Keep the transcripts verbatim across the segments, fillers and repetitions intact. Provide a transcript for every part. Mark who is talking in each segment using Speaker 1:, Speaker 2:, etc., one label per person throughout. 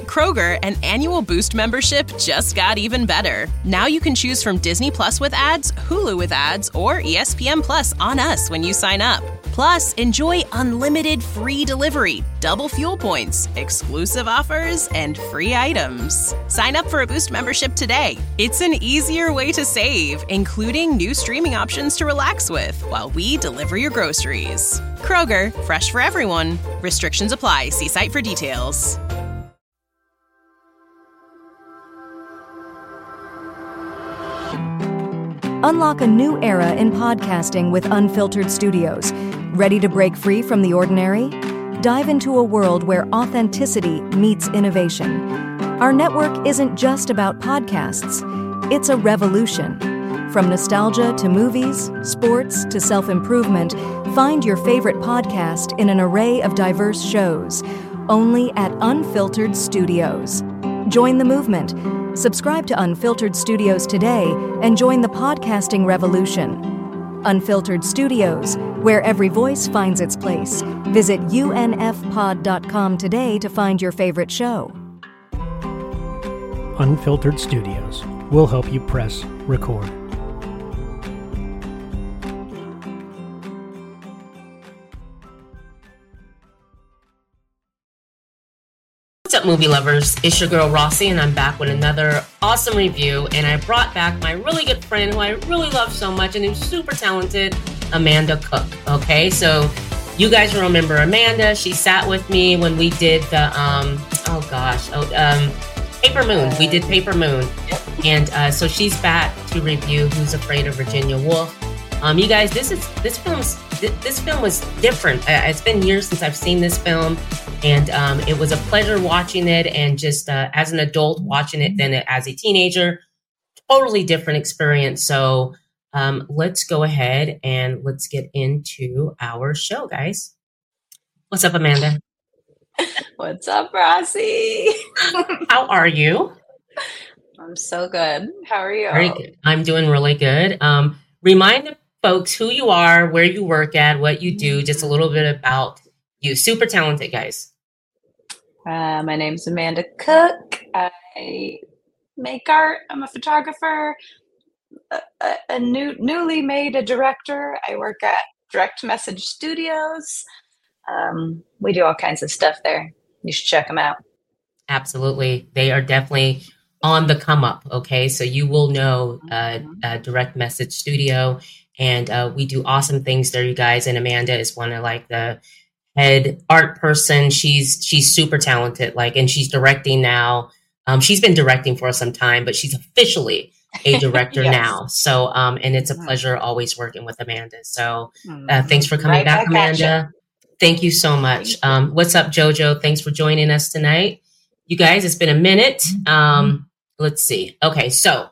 Speaker 1: Kroger, an annual Boost membership just got even better. Now you can choose from Disney Plus with ads, Hulu with ads, or E S P N Plus on us when you sign up. Plus, enjoy unlimited free delivery, double fuel points, exclusive offers, and free items. Sign up for a Boost membership today. It's an easier way to save, including new streaming options to relax with while we deliver your groceries. Kroger, fresh for everyone. Restrictions apply. See site for details.
Speaker 2: Unlock a new era in podcasting with Unfiltered Studios. Ready to break free from the ordinary? Dive into a world where authenticity meets innovation. Our network isn't just about podcasts. It's a revolution. From nostalgia to movies, sports to self-improvement, find your favorite podcast in an array of diverse shows, only at Unfiltered Studios. Join the movement. Subscribe to Unfiltered Studios today and join the podcasting revolution. Unfiltered Studios, where every voice finds its place. Visit U N F pod dot com today to find your favorite show.
Speaker 3: Unfiltered Studios will help you press record.
Speaker 4: What's up, movie lovers? It's your girl Rossi, and I'm back with another awesome review. And I brought back my really good friend who I really love so much and who's super talented, Amanda Cook. Okay, so you guys remember Amanda. She sat with me when we did the, um, oh gosh, oh, um, Paper Moon. We did Paper Moon. And uh, so she's back to review Who's Afraid of Virginia Woolf. Um, you guys, this is this film's this film was different. Uh, it's been years since I've seen this film, and um, it was a pleasure watching it. And just uh, as an adult watching it than as a teenager, totally different experience. So um, let's go ahead and let's get into our show, guys. What's up, Amanda?
Speaker 5: What's up, Rossi?
Speaker 4: How are you?
Speaker 5: I'm so good. How are you?
Speaker 4: Very good. I'm doing really good. Um, remind the folks who you are, where you work at, what you do, just a little bit about you. Super talented, guys.
Speaker 5: Uh, my name's Amanda Cook. I make art. I'm a photographer. A, a, a new, newly made a director. I work at Direct Message Studios. Um, we do all kinds of stuff there. You should check them out.
Speaker 4: Absolutely. They are definitely on the come up. Okay. So you will know uh, uh, Direct Message Studio. And uh, we do awesome things there, you guys. And Amanda is one of like the head art person. She's she's super talented. Like, and she's directing now. Um, she's been directing for some time, but she's officially a director yes. now. So, um, and it's a pleasure always working with Amanda. So, uh, thanks for coming right back, Amanda. Thank you so much. Um, what's up, JoJo? Thanks for joining us tonight, you guys. It's been a minute. Um, let's see. Okay, so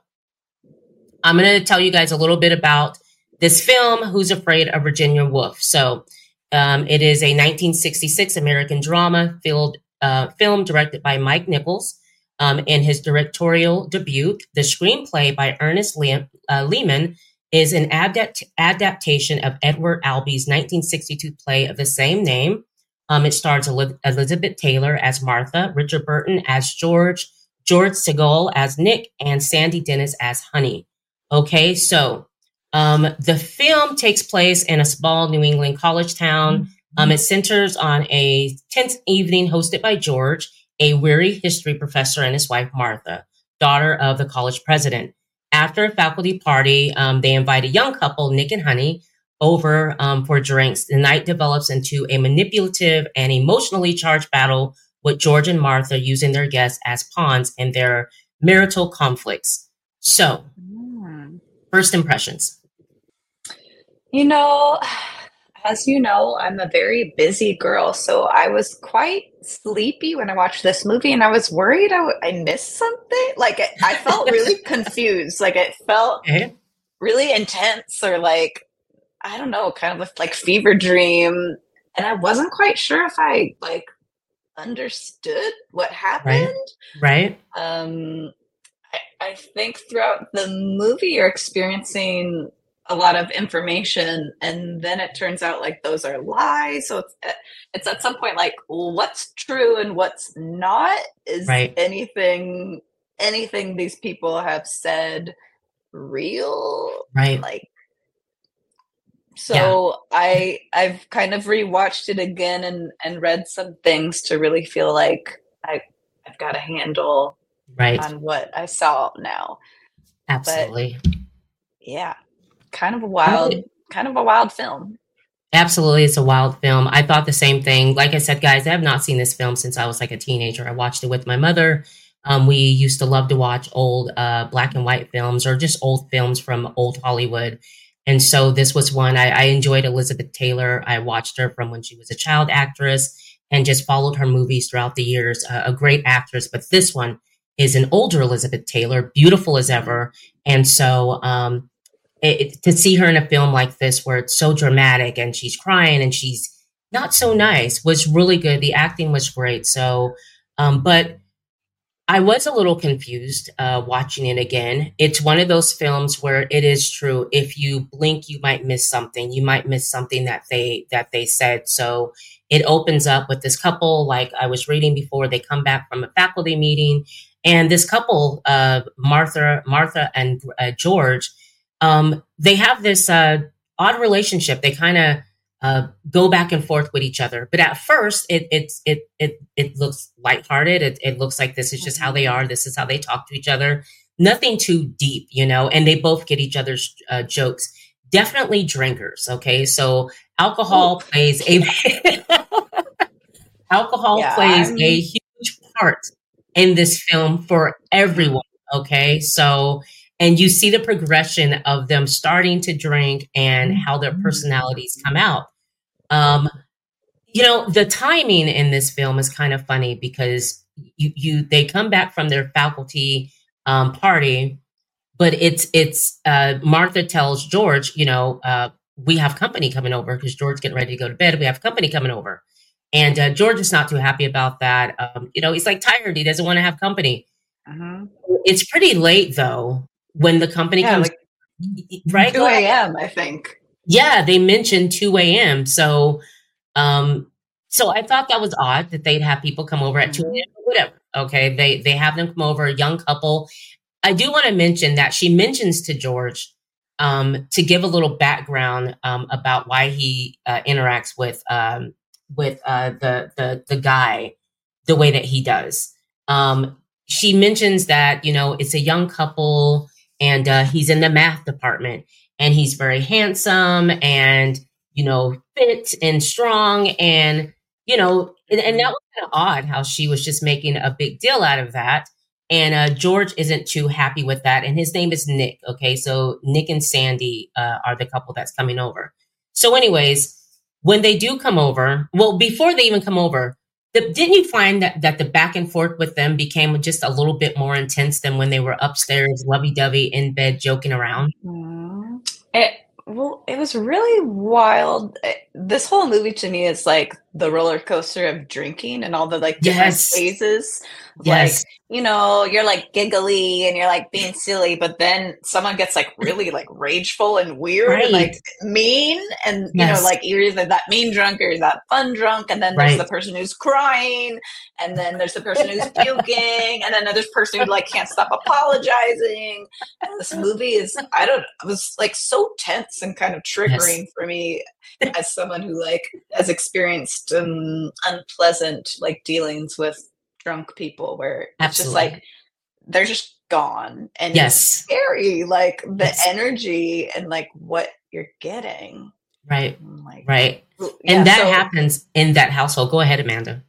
Speaker 4: I'm going to tell you guys a little bit about this film, Who's Afraid of Virginia Woolf? So um, it is a nineteen sixty-six American drama filled, uh, film directed by Mike Nichols. Um, in his directorial debut, the screenplay by Ernest Le- uh, Lehman is an adapt- adaptation of Edward Albee's nineteen sixty-two play of the same name. Um, it stars El- Elizabeth Taylor as Martha, Richard Burton as George, George Segal as Nick, and Sandy Dennis as Honey. Okay, so Um, the film takes place in a small New England college town. Um, it centers on a tense evening hosted by George, a weary history professor, and his wife, Martha, daughter of the college president. After a faculty party, um, they invite a young couple, Nick and Honey, over um, for drinks. The night develops into a manipulative and emotionally charged battle with George and Martha using their guests as pawns in their marital conflicts. So, first impressions.
Speaker 5: You know, as you know, I'm a very busy girl, so I was quite sleepy when I watched this movie, and I was worried I, w- I missed something. Like, it, I felt really confused. Like, it felt really intense, or like, I don't know, kind of like fever dream. And I wasn't quite sure if I, like, understood what happened.
Speaker 4: Right. right.
Speaker 5: Um, I, I think throughout the movie, you're experiencing a lot of information, and then it turns out like those are lies. So it's it's at some point like, what's true and what's not? Is
Speaker 4: Right.
Speaker 5: anything anything these people have said real?
Speaker 4: Right.
Speaker 5: Like,
Speaker 4: Yeah.
Speaker 5: so I I've kind of rewatched it again and and read some things to really feel like I I've got a handle
Speaker 4: Right.
Speaker 5: on what I saw now. But
Speaker 4: Absolutely.
Speaker 5: yeah, kind of a
Speaker 4: I
Speaker 5: wild
Speaker 4: would-
Speaker 5: kind of a wild film.
Speaker 4: Absolutely. It's a wild film. I thought the same thing. Like I said, guys, I have not seen this film since I was like a teenager. I watched it with my mother. Um, we used to love to watch old uh, black and white films or just old films from old Hollywood. And so this was one I, I enjoyed. Elizabeth Taylor. I watched her from when she was a child actress and just followed her movies throughout the years. Uh, a great actress. But this one is an older Elizabeth Taylor, beautiful as ever. And so um, it, it- to see her in a film like this, where it's so dramatic and she's crying and she's not so nice, was really good. The acting was great. So, um, but I was a little confused uh, watching it again. It's one of those films where it is true. If you blink, you might miss something. You might miss something that they that they said. So it opens up with this couple. Like I was reading before, they come back from a faculty meeting, and this couple, uh, Martha, Martha and uh, George, um, they have this uh, odd relationship. They kind of uh, go back and forth with each other. But at first, it it it it it looks lighthearted. It it looks like this is just how they are. This is how they talk to each other. Nothing too deep, you know. And they both get each other's uh, jokes. Definitely drinkers. Okay, so alcohol
Speaker 5: Ooh.
Speaker 4: plays a alcohol
Speaker 5: Yeah,
Speaker 4: plays
Speaker 5: I'm
Speaker 4: a huge part in this film for everyone. Okay, so and you see the progression of them starting to drink and how their personalities come out. Um, you know, the timing in this film is kind of funny because you, you they come back from their faculty um, party, but it's it's uh, Martha tells George, you know, uh, we have company coming over because George's getting ready to go to bed. We have company coming over, and uh, George is not too happy about that. Um, you know, he's like tired. He doesn't want to have company.
Speaker 5: uh
Speaker 4: It's pretty late though when the company
Speaker 5: yeah,
Speaker 4: comes,
Speaker 5: like
Speaker 4: right?
Speaker 5: two
Speaker 4: Go ahead.
Speaker 5: a.m. I think.
Speaker 4: Yeah, they mentioned two a.m. So, um, so I thought that was odd that they'd have people come over at two
Speaker 5: Mhm.
Speaker 4: a.m. Whatever. Okay, they they have them come over, a young couple. I do want to mention that she mentions to George um, to give a little background um, about why he uh, interacts with um, with uh, the the the guy the way that he does. Um, she mentions that you know it's a young couple and uh, he's in the math department and he's very handsome and you know fit and strong and you know and, and that was kind of odd how she was just making a big deal out of that. And uh, George isn't too happy with that. And his name is Nick. Okay. So Nick and Sandy uh, are the couple that's coming over. So, anyways, when they do come over, well, before they even come over, the, didn't you find that, that the back and forth with them became just a little bit more intense than when they were upstairs, lovey dovey in bed, joking around?
Speaker 5: Mhm. It well, it was really wild. Eh, This whole movie to me is like the roller coaster of drinking and all the like different
Speaker 4: Yes.
Speaker 5: phases. Like,
Speaker 4: Yes.
Speaker 5: you know, you're like giggly and you're like being silly, but then someone gets like really like rageful and weird and like
Speaker 4: Right.
Speaker 5: mean. And, you know,
Speaker 4: Yes.
Speaker 5: like you're either that mean drunk or that fun drunk. And then there's the
Speaker 4: Right.
Speaker 5: person who's crying. And then there's the person who's puking. And then there's the person who like can't stop apologizing. And this movie is, I don't know, it was like so tense and kind of
Speaker 4: Yes.
Speaker 5: triggering for me as someone who like has experienced um, unpleasant like dealings with drunk people where it's just
Speaker 4: Absolutely.
Speaker 5: like they're just gone and it's
Speaker 4: Yes.
Speaker 5: scary, like the
Speaker 4: Yes.
Speaker 5: energy and like what you're getting.
Speaker 4: Right.
Speaker 5: I'm like,
Speaker 4: Right.
Speaker 5: well, yeah,
Speaker 4: And that
Speaker 5: so
Speaker 4: happens in that household. Go ahead, Amanda.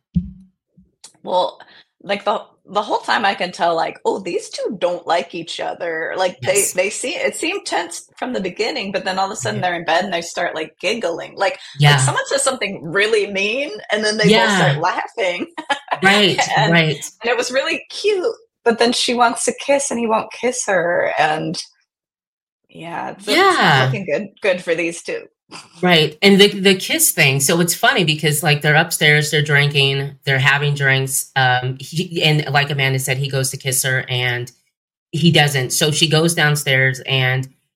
Speaker 5: well, like the the whole time I can tell, like, oh, these two don't like each other. Like they
Speaker 4: Yes.
Speaker 5: they see it seemed tense from the beginning, but then all of a sudden
Speaker 4: Right.
Speaker 5: they're in bed and they start like giggling. Like like
Speaker 4: Yeah.
Speaker 5: someone says something really mean and then they both start
Speaker 4: Yeah.
Speaker 5: laughing.
Speaker 4: Right.
Speaker 5: and
Speaker 4: Right.
Speaker 5: and it was really cute. But then she wants to kiss and he won't kiss her. And yeah, it's, it's not
Speaker 4: Yeah.
Speaker 5: looking good good for these two.
Speaker 4: Right. And the the kiss thing. So it's funny because like they're upstairs, they're drinking, they're having drinks. Um he, and like Amanda said, he goes to kiss her and he doesn't. So she goes downstairs and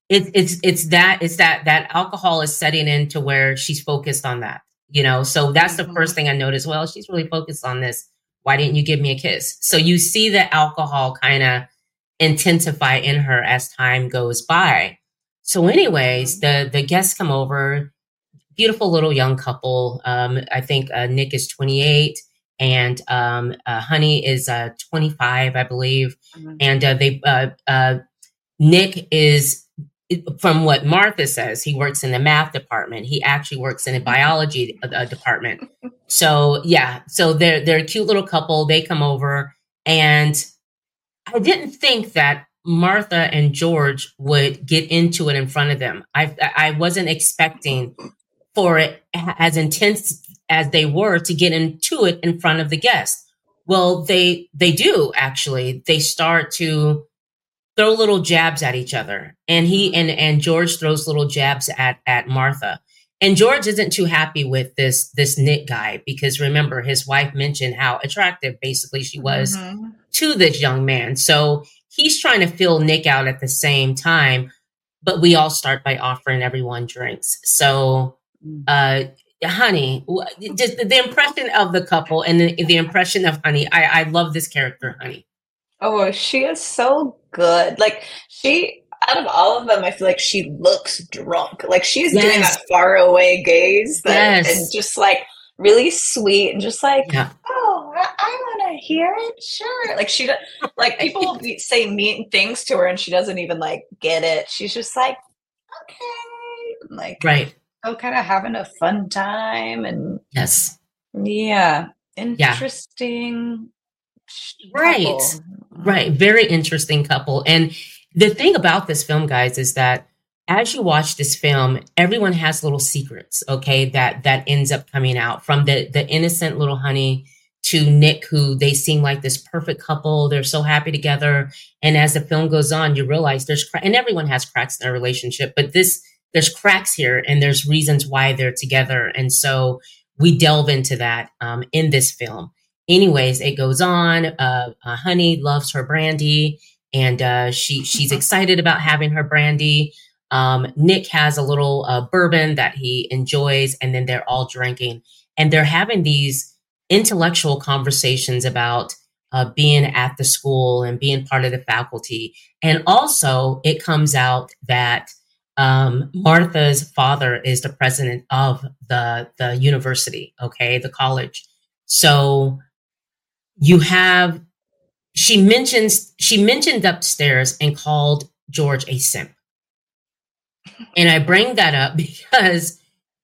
Speaker 4: It's it's it's that it's that that alcohol is setting in to where she's focused on that, you know. So that's the
Speaker 5: Mhm.
Speaker 4: first thing I noticed. Well, she's really focused on this. Why didn't you give me a kiss? So you see the alcohol kind of intensify in her as time goes by. So, anyways, the the guests come over. Beautiful little young couple. Um, I think uh, Nick is twenty-eight and um, uh, Honey is uh, twenty-five, I believe.
Speaker 5: Mhm.
Speaker 4: And uh, they uh, uh, Nick is, from what Martha says, he works in the math department. He actually works in a biology uh, department. So yeah, so they're they're a cute little couple. They come over, and I didn't think that Martha and George would get into it in front of them. I I wasn't expecting for it as intense as they were to get into it in front of the guests. Well, they they do actually. They start to throw little jabs at each other, and he and and George throws little jabs at at Martha. And George isn't too happy with this this Nick guy, because remember, his wife mentioned how attractive basically she was
Speaker 5: Mm-hmm.
Speaker 4: to this young man. So he's trying to fill Nick out at the same time. But we all start by offering everyone drinks. So, uh, Honey, wh- just the, the impression of the couple and the, the impression of Honey. I, I love this character, Honey.
Speaker 5: Oh, she is so good. Like she, out of all of them, I feel like she looks drunk. Like she's doing
Speaker 4: Yes.
Speaker 5: that far away gaze that,
Speaker 4: Yes.
Speaker 5: and just like really sweet and just like,
Speaker 4: Yeah.
Speaker 5: oh, I, I want to hear it. Sure. Like she, do- like people will be, say mean things to her and she doesn't even like get it. She's just like, okay, like,
Speaker 4: Right.
Speaker 5: oh, kind of having a fun time. And
Speaker 4: Yes.
Speaker 5: yeah,
Speaker 4: Yeah.
Speaker 5: interesting.
Speaker 4: Right.
Speaker 5: couple.
Speaker 4: Right. Very interesting couple. And the thing about this film, guys, is that as you watch this film, everyone has little secrets, okay, that that ends up coming out, from the the innocent little Honey to Nick, who they seem like this perfect couple. They're so happy together. And as the film goes on, you realize there's cra- and everyone has cracks in their relationship, but this there's cracks here, and there's reasons why they're together. And so we delve into that um, in this film. Anyways, it goes on. Uh, uh, Honey loves her brandy, and uh, she she's excited about having her brandy. Um, Nick has a little uh, bourbon that he enjoys, and then they're all drinking, and they're having these intellectual conversations about uh, being at the school and being part of the faculty. And also, it comes out that um, Martha's father is the president of the the university, okay, the college. So you have, she mentions, she mentioned upstairs and called George a simp. And I bring that up because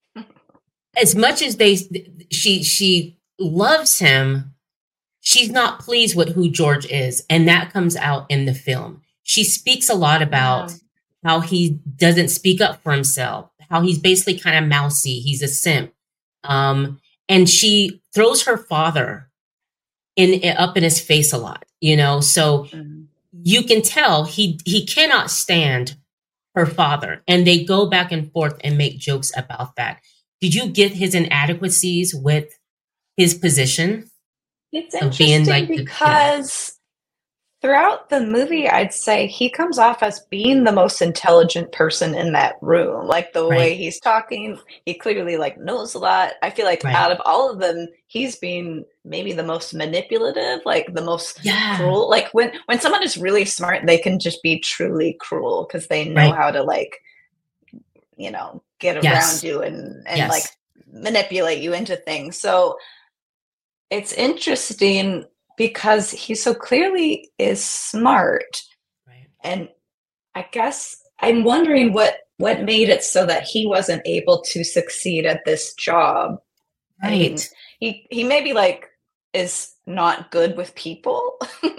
Speaker 4: as much as they, she, she loves him, she's not pleased with who George is. And that comes out in the film. She speaks a lot about
Speaker 5: Yeah.
Speaker 4: how he doesn't speak up for himself, how he's basically kind of mousy. He's a simp. Um, and she throws her father in up in his face a lot, you know, so
Speaker 5: Mhm.
Speaker 4: you can tell he he cannot stand her father, and they go back and forth and make jokes about that. Did you get his inadequacies with his position
Speaker 5: It's
Speaker 4: of being
Speaker 5: interesting
Speaker 4: like the, you know,
Speaker 5: because throughout the movie, I'd say he comes off as being the most intelligent person in that room. Like the way
Speaker 4: right,
Speaker 5: he's talking, he clearly like knows a lot. I feel like
Speaker 4: right,
Speaker 5: out of all of them, he's being maybe the most manipulative, like the most
Speaker 4: yeah,
Speaker 5: cruel. Like when when someone is really smart, they can just be truly cruel because they know
Speaker 4: right,
Speaker 5: how to like, you know, get around
Speaker 4: yes,
Speaker 5: you and and like
Speaker 4: yes,
Speaker 5: manipulate you into things. So it's interesting because he so clearly is smart,
Speaker 4: right,
Speaker 5: and I guess I'm wondering what what made it so that he wasn't able to succeed at this job. I mean,
Speaker 4: right,
Speaker 5: he he maybe like is not good with people.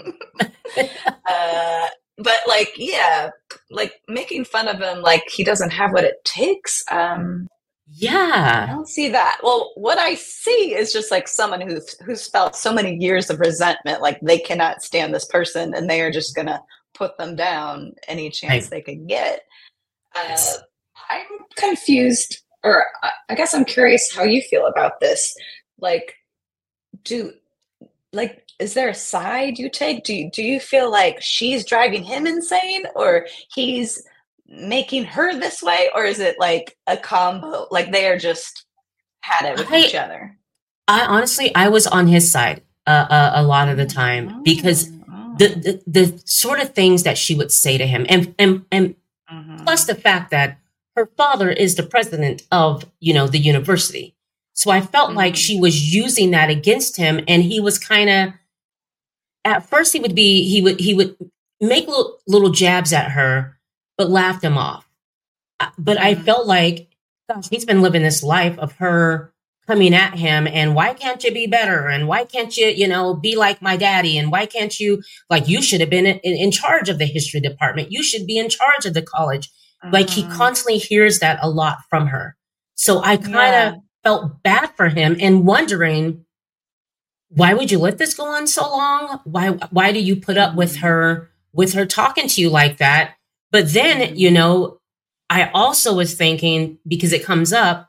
Speaker 5: uh but like yeah, like making fun of him like he doesn't have what it takes. Um I
Speaker 4: yeah,
Speaker 5: don't see that. Well, what I see is just like someone who's who's felt so many years of resentment, like they cannot stand this person, and they are just gonna put them down any chance
Speaker 4: right,
Speaker 5: they can get. Uh,
Speaker 4: yes.
Speaker 5: I'm confused, or I I guess I'm curious how you feel about this. Like, do like is there a side you take? Do you, do you feel like she's driving him insane, or he's making her this way, or is it like a combo? Like they are just had it with
Speaker 4: I,
Speaker 5: each other.
Speaker 4: I honestly, I was on his side uh, uh, a lot of the time because the, the the sort of things that she would say to him, and and and mm-hmm. plus the fact that her father is the president of, you know, the university. So I felt mm-hmm. like she was using that against him, and he was kind of, at first he would be, he would, he would make little, little jabs at her, but laughed him off. But mm-hmm. I felt like, gosh, he's been living this life of her coming at him, and why can't you be better? And why can't you, you know, be like my daddy? And why can't you, like, you should have been in, in charge of the history department. You should be in charge of the college. Mm-hmm. Like he constantly hears that a lot from her. So I kind of yeah. felt bad for him and wondering, why would you let this go on so long? Why, why do you put up with her, with her talking to you like that? But then, mm-hmm. you know, I also was thinking, because it comes up,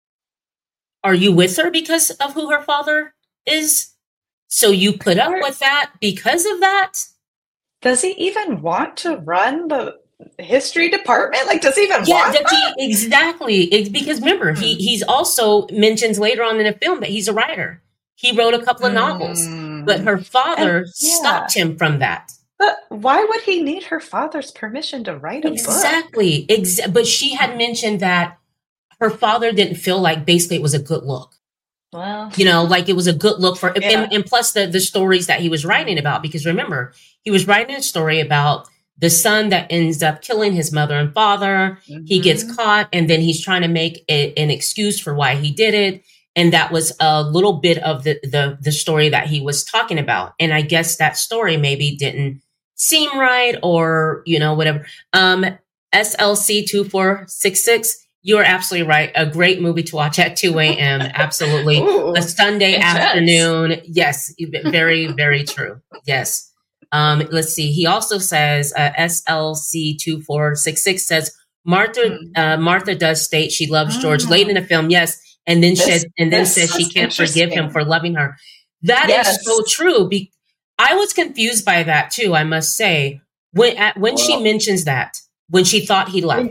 Speaker 4: are you with her because of who her father is? So you put up with that because of that?
Speaker 5: Does he even want to run the history department? Like, does he even
Speaker 4: yeah,
Speaker 5: want that?
Speaker 4: He, exactly. It's because remember, mm. he he's also mentions later on in the film that he's a writer. He wrote a couple of novels, mm. but her father and, yeah. stopped him from that.
Speaker 5: But why would he need her father's permission to write a
Speaker 4: exactly. book? Exactly. But she had mentioned that her father didn't feel like basically it was a good look.
Speaker 5: Well,
Speaker 4: you know, like it was a good look for,
Speaker 5: yeah.
Speaker 4: and, and plus the, the stories that he was writing about, because remember, he was writing a story about the son that ends up killing his mother and father. Mm-hmm. He gets caught, and then he's trying to make a, an excuse for why he did it. And that was a little bit of the, the, the story that he was talking about. And I guess that story maybe didn't seem right, or, you know, whatever. Um, S L C two four six six, you are absolutely right. A great movie to watch at two a.m. Absolutely.
Speaker 5: Ooh,
Speaker 4: a Sunday intense. Afternoon. Yes. Very, very true. Yes. Um, let's see. He also says, uh, S L C two four six six says, Martha, uh, Martha does state she loves George oh. late in the film. Yes. And then, this, she, and then says she can't forgive him for loving her. That yes. is so true. Be- I was confused by that too, I must say. When at, when well, she mentions that, when she thought he left.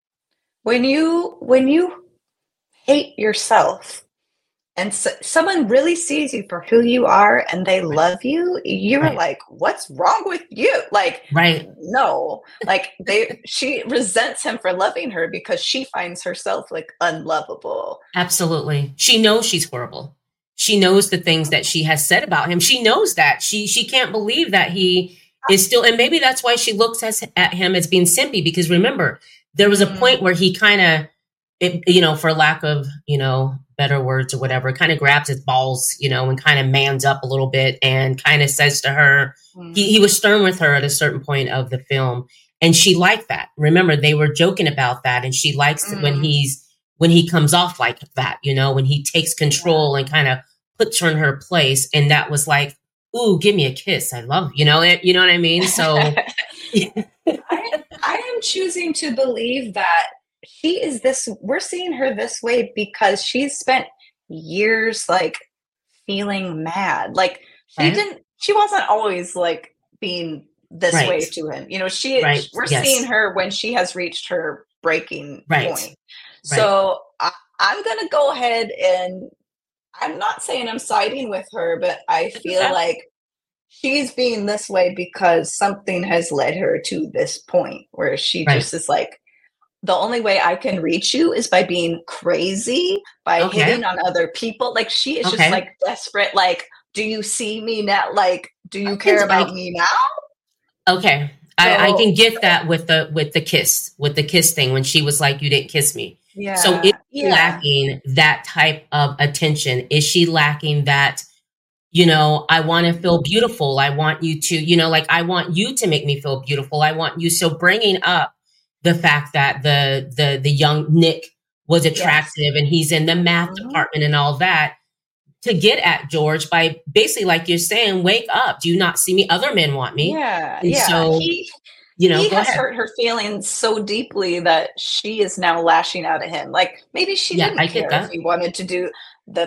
Speaker 5: When you when you hate yourself and so, someone really sees you for who you are and they love you, you're right. like, what's wrong with you? Like,
Speaker 4: right.
Speaker 5: no, like they, she resents him for loving her because she finds herself like unlovable.
Speaker 4: Absolutely. She knows she's horrible. She knows the things that she has said about him. She knows that she, she can't believe that he is still, and maybe that's why she looks as, at him as being simpy, because remember, there was a mm. point where he kind of, it, you know, for lack of, you know, better words or whatever, kind of grabs his balls, you know, and kind of mans up a little bit and kind of says to her, mm. he, he was stern with her at a certain point of the film. And she liked that. Remember, they were joking about that. And she likes mm. it when he's, when he comes off like that, you know, when he takes control and kind of puts her in her place. And that was like, ooh, give me a kiss. I love, you know, it, you know what I mean? So
Speaker 5: I, I am choosing to believe that she is this, we're seeing her this way because she's spent years like feeling mad. Like she right. didn't, she wasn't always like being this right. way to him. You know, she, right. we're yes. seeing her when she has reached her breaking right. point. Right. So I, I'm going to go ahead and I'm not saying I'm siding with her, but I feel yeah. like she's being this way because something has led her to this point where she right. just is like, the only way I can reach you is by being crazy, by okay. hitting on other people. Like she is okay. just like desperate. Like, do you see me now? Like, do you care about me now?
Speaker 4: Okay. So, I, I can get that with the, with the kiss, with the kiss thing when she was like, you didn't kiss me.
Speaker 5: Yeah.
Speaker 4: So is she
Speaker 5: yeah.
Speaker 4: lacking that type of attention? Is she lacking that, you know, I want to feel beautiful. I want you to, you know, like I want you to make me feel beautiful. I want you. So bringing up the fact that the, the, the young Nick was attractive yes. and he's in the math mm-hmm. department and all that, to get at George by basically, like you're saying, wake up. Do you not see me? Other men want me.
Speaker 5: Yeah.
Speaker 4: And
Speaker 5: yeah.
Speaker 4: So,
Speaker 5: he,
Speaker 4: you know,
Speaker 5: he has
Speaker 4: ahead.
Speaker 5: hurt her feelings so deeply that she is now lashing out at him. Like maybe she
Speaker 4: yeah,
Speaker 5: didn't
Speaker 4: I
Speaker 5: care
Speaker 4: get that.
Speaker 5: if he wanted to do the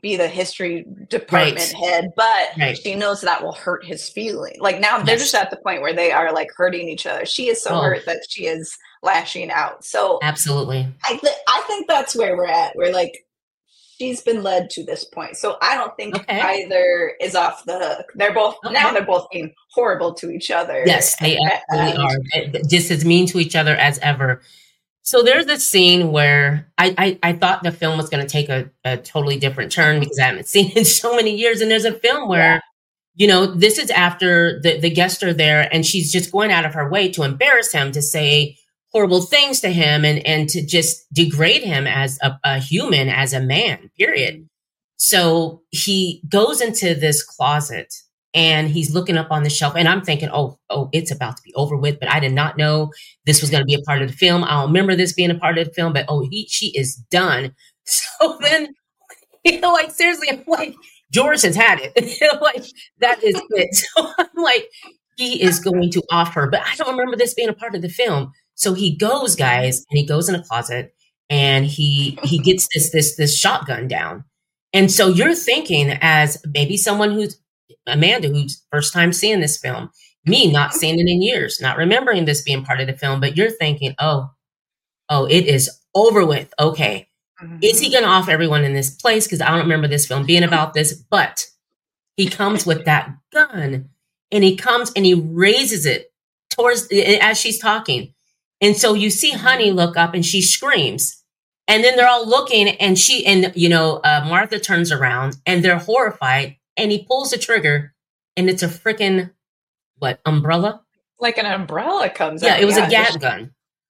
Speaker 5: be the history department
Speaker 4: Right.
Speaker 5: head, but
Speaker 4: Right.
Speaker 5: she knows that will hurt his feeling. Like now they're
Speaker 4: Yes.
Speaker 5: just at the point where they are like hurting each other. She is so
Speaker 4: Oh.
Speaker 5: hurt that she is lashing out. So
Speaker 4: Absolutely.
Speaker 5: I th- I think that's where we're at. We're like, she's been led to this point. So I don't think
Speaker 4: Okay.
Speaker 5: either is off the hook. They're both
Speaker 4: Okay.
Speaker 5: now they're both being horrible to each other.
Speaker 4: Yes, they absolutely
Speaker 5: And-
Speaker 4: are. Eh, just as mean to each other as ever. So there's a scene where I, I, I thought the film was going to take a, a totally different turn because I haven't seen it in so many years. And there's a film where,
Speaker 5: Yeah.
Speaker 4: you know, this is after the, the guests are there and she's just going out of her way to embarrass him, to say horrible things to him and, and to just degrade him as a, a human, as a man, period. So he goes into this closet and he's looking up on the shelf and I'm thinking, oh, oh, it's about to be over with. But I did not know this was going to be a part of the film. I don't remember this being a part of the film, but oh, he, she is done. So then, you know, like seriously, I'm like, George has had it. You know, like that is it. So I'm like, he is going to off her, but I don't remember this being a part of the film. So he goes, guys, and he goes in a closet and he he gets this this this shotgun down. And so you're thinking, as maybe someone who's Amanda, who's first time seeing this film, me not seeing it in years, not remembering this being part of the film, but you're thinking, oh, oh, it is over with. Okay.
Speaker 5: Mhm.
Speaker 4: Is he going to off everyone in this place? Because I don't remember this film being about this, but he comes with that gun and he comes and he raises it towards as she's talking. And so you see Honey look up and she screams. And then they're all looking and she, and you know, uh, Martha turns around and they're horrified and he pulls the trigger and it's a freaking, what, umbrella?
Speaker 5: Like an umbrella comes
Speaker 4: Yeah,
Speaker 5: out.
Speaker 4: it was a
Speaker 5: Yeah,
Speaker 4: gas gun.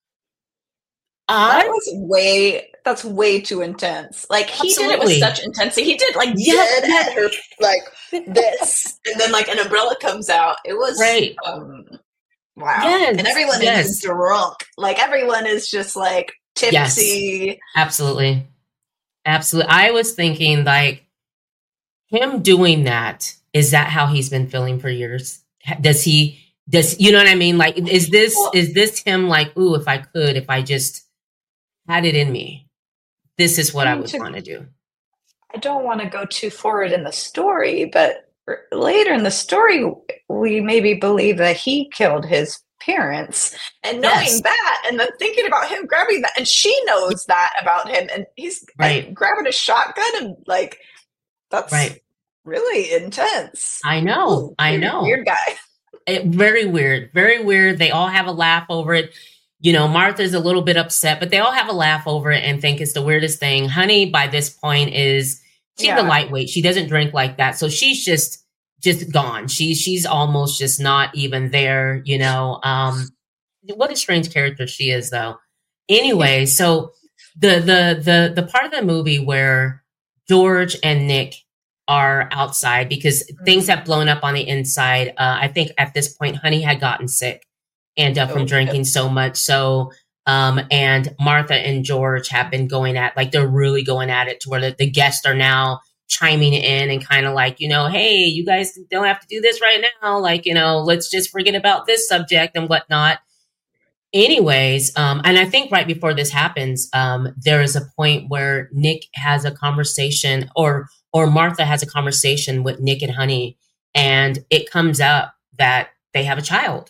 Speaker 5: That
Speaker 4: I,
Speaker 5: was way, that's way too intense. Like he did it
Speaker 4: Absolutely.
Speaker 5: with such intensity. He did like
Speaker 4: Yeah,
Speaker 5: dead
Speaker 4: yeah.
Speaker 5: at her, like this. And then like an umbrella comes out. It was,
Speaker 4: Right.
Speaker 5: um, wow.
Speaker 4: Yes,
Speaker 5: And everyone
Speaker 4: yes.
Speaker 5: is drunk. Like everyone is just like tipsy.
Speaker 4: Absolutely. Absolutely. I was thinking like him doing that, is that how he's been feeling for years? Does he, does, you know what I mean? Like, is this,
Speaker 5: Well-
Speaker 4: is this him like, ooh, if I could, if I just had it in me, this is what I
Speaker 5: I mean,
Speaker 4: would
Speaker 5: to-
Speaker 4: want to do.
Speaker 5: I don't want to go too forward in the story, but r- later in the story, we maybe believe that he killed his parents. And knowing
Speaker 4: Yes.
Speaker 5: that, and then thinking about him grabbing that, and she knows that about him, and he's like,
Speaker 4: Right.
Speaker 5: grabbing a shotgun, and like, that's
Speaker 4: Right.
Speaker 5: really intense.
Speaker 4: I know.
Speaker 5: Ooh,
Speaker 4: I
Speaker 5: weird-
Speaker 4: know.
Speaker 5: Weird guy.
Speaker 4: It, very weird. Very weird. They all have a laugh over it. You know, Martha's a little bit upset, but they all have a laugh over it and think it's the weirdest thing. Honey, by this point, is she's
Speaker 5: Yeah.
Speaker 4: a lightweight. She doesn't drink like that. So she's just just gone. She's she's almost just not even there, you know. Um what a strange character she is though. Anyway, so the the the the part of the movie where George and Nick are outside because things have blown up on the inside. Uh, I think at this point, Honey had gotten sick and uh, from
Speaker 5: Oh,
Speaker 4: drinking so much. So, um, and Martha and George have been going at, like, they're really going at it to where the, the guests are now chiming in and kind of like, you know, hey, you guys don't have to do this right now. Like, you know, let's just forget about this subject and whatnot. Anyways, um, and I think right before this happens, um, there is a point where Nick has a conversation or or Martha has a conversation with Nick and Honey, and it comes up that they have a child.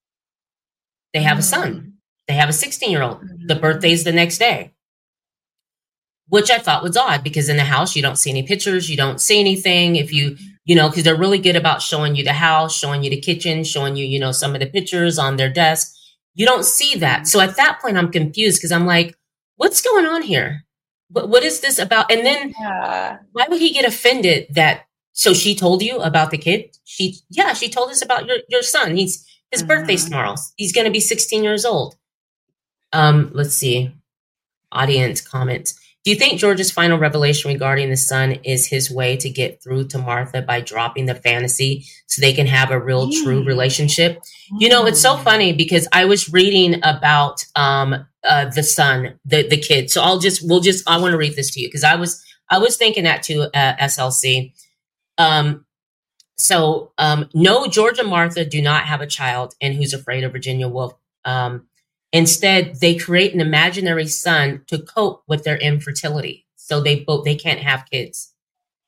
Speaker 4: They have a son. They have a sixteen-year-old. The birthday's the next day. Which I thought was odd because in the house, you don't see any pictures. You don't see anything. If you, you know, because they're really good about showing you the house, showing you the kitchen, showing you, you know, some of the pictures on their desk. You don't see that. So at that point, I'm confused because I'm like, what's going on here? What, what is this about? And then
Speaker 5: Yeah.
Speaker 4: why would he get offended that, so she told you about the kid? She, yeah, she told us about your, your son. He's, his
Speaker 5: Mhm.
Speaker 4: birthday's tomorrow. He's going to be sixteen years old. Um, let's see. Audience comments. Do you think George's final revelation regarding the son is his way to get through to Martha by dropping the fantasy so they can have a real, true
Speaker 5: Mm.
Speaker 4: relationship? You know, it's so funny because I was reading about um, uh, the son, the the kid. So I'll just, we'll just, I want to read this to you because I was, I was thinking that too, uh, S L C. Um, so um, no, George and Martha do not have a child, and Who's Afraid of Virginia Woolf. Um, Instead, they create an imaginary son to cope with their infertility. So they both they can't have kids.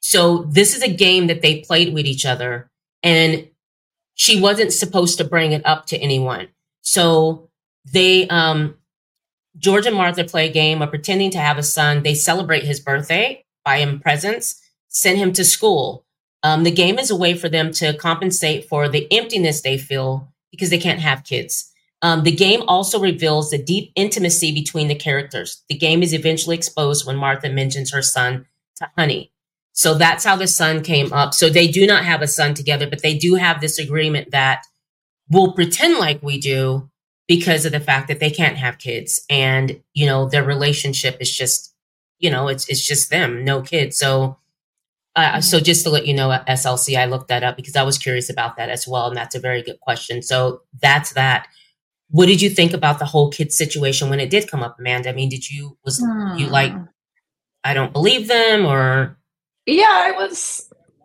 Speaker 4: So this is a game that they played with each other, and she wasn't supposed to bring it up to anyone. So they, um, George and Martha play a game of pretending to have a son. They celebrate his birthday, buy him presents, send him to school. Um, the game is a way for them to compensate for the emptiness they feel because they can't have kids. Um, the game also reveals the deep intimacy between the characters. The game is eventually exposed when Martha mentions her son to Honey. So that's how the son came up. So they do not have a son together, but they do have this agreement that we'll pretend like we do because of the fact that they can't have kids. And, you know, their relationship is just, you know, it's it's just them, no kids. So, uh, so just to let you know, S L C, I looked that up because I was curious about that as well. And that's a very good question. So that's that. What did you think about the whole kid situation when it did come up, Amanda? I mean, did you, was hmm. you like, I don't believe them, or?
Speaker 5: Yeah, I was,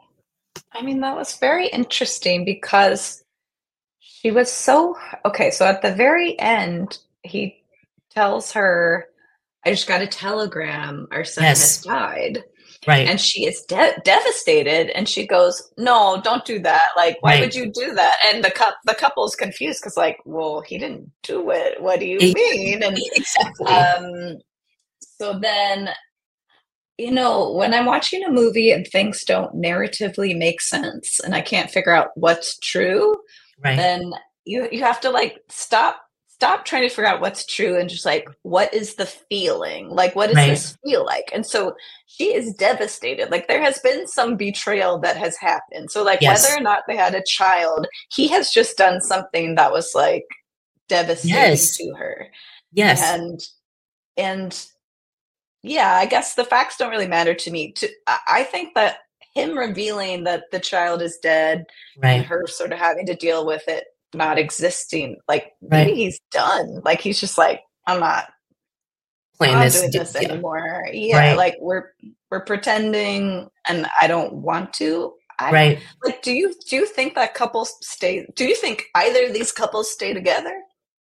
Speaker 5: I mean, that was very interesting because she was so, okay, so at the very end, he tells her, I just got a telegram, our son yes. has died.
Speaker 4: Right.
Speaker 5: And she is de- devastated, and she goes, no, don't do that. Like, why right. would you do that? And the cu- the couple is confused because, like, well, he didn't do it. What do you it, mean? And
Speaker 4: exactly.
Speaker 5: Um, so then, you know, when I'm watching a movie and things don't narratively make sense and I can't figure out what's true,
Speaker 4: right.
Speaker 5: then you you have to like stop stop trying to figure out what's true and just like, what is the feeling? Like, what does right. this feel like? And so she is devastated. Like, there has been some betrayal that has happened. So like yes. whether or not they had a child, he has just done something that was like devastating
Speaker 4: yes.
Speaker 5: to her.
Speaker 4: Yes.
Speaker 5: And and yeah, I guess the facts don't really matter to me. To, I think that him revealing that the child is dead
Speaker 4: right.
Speaker 5: and her sort of having to deal with it not existing, like
Speaker 4: right.
Speaker 5: maybe he's done. Like he's just like, I'm not
Speaker 4: playing
Speaker 5: I'm
Speaker 4: this,
Speaker 5: doing this
Speaker 4: yeah.
Speaker 5: anymore. Yeah,
Speaker 4: right.
Speaker 5: like we're we're pretending, and I don't want to. I,
Speaker 4: right.
Speaker 5: Like, do you do you think that couples stay? Do you think either of these couples stay together?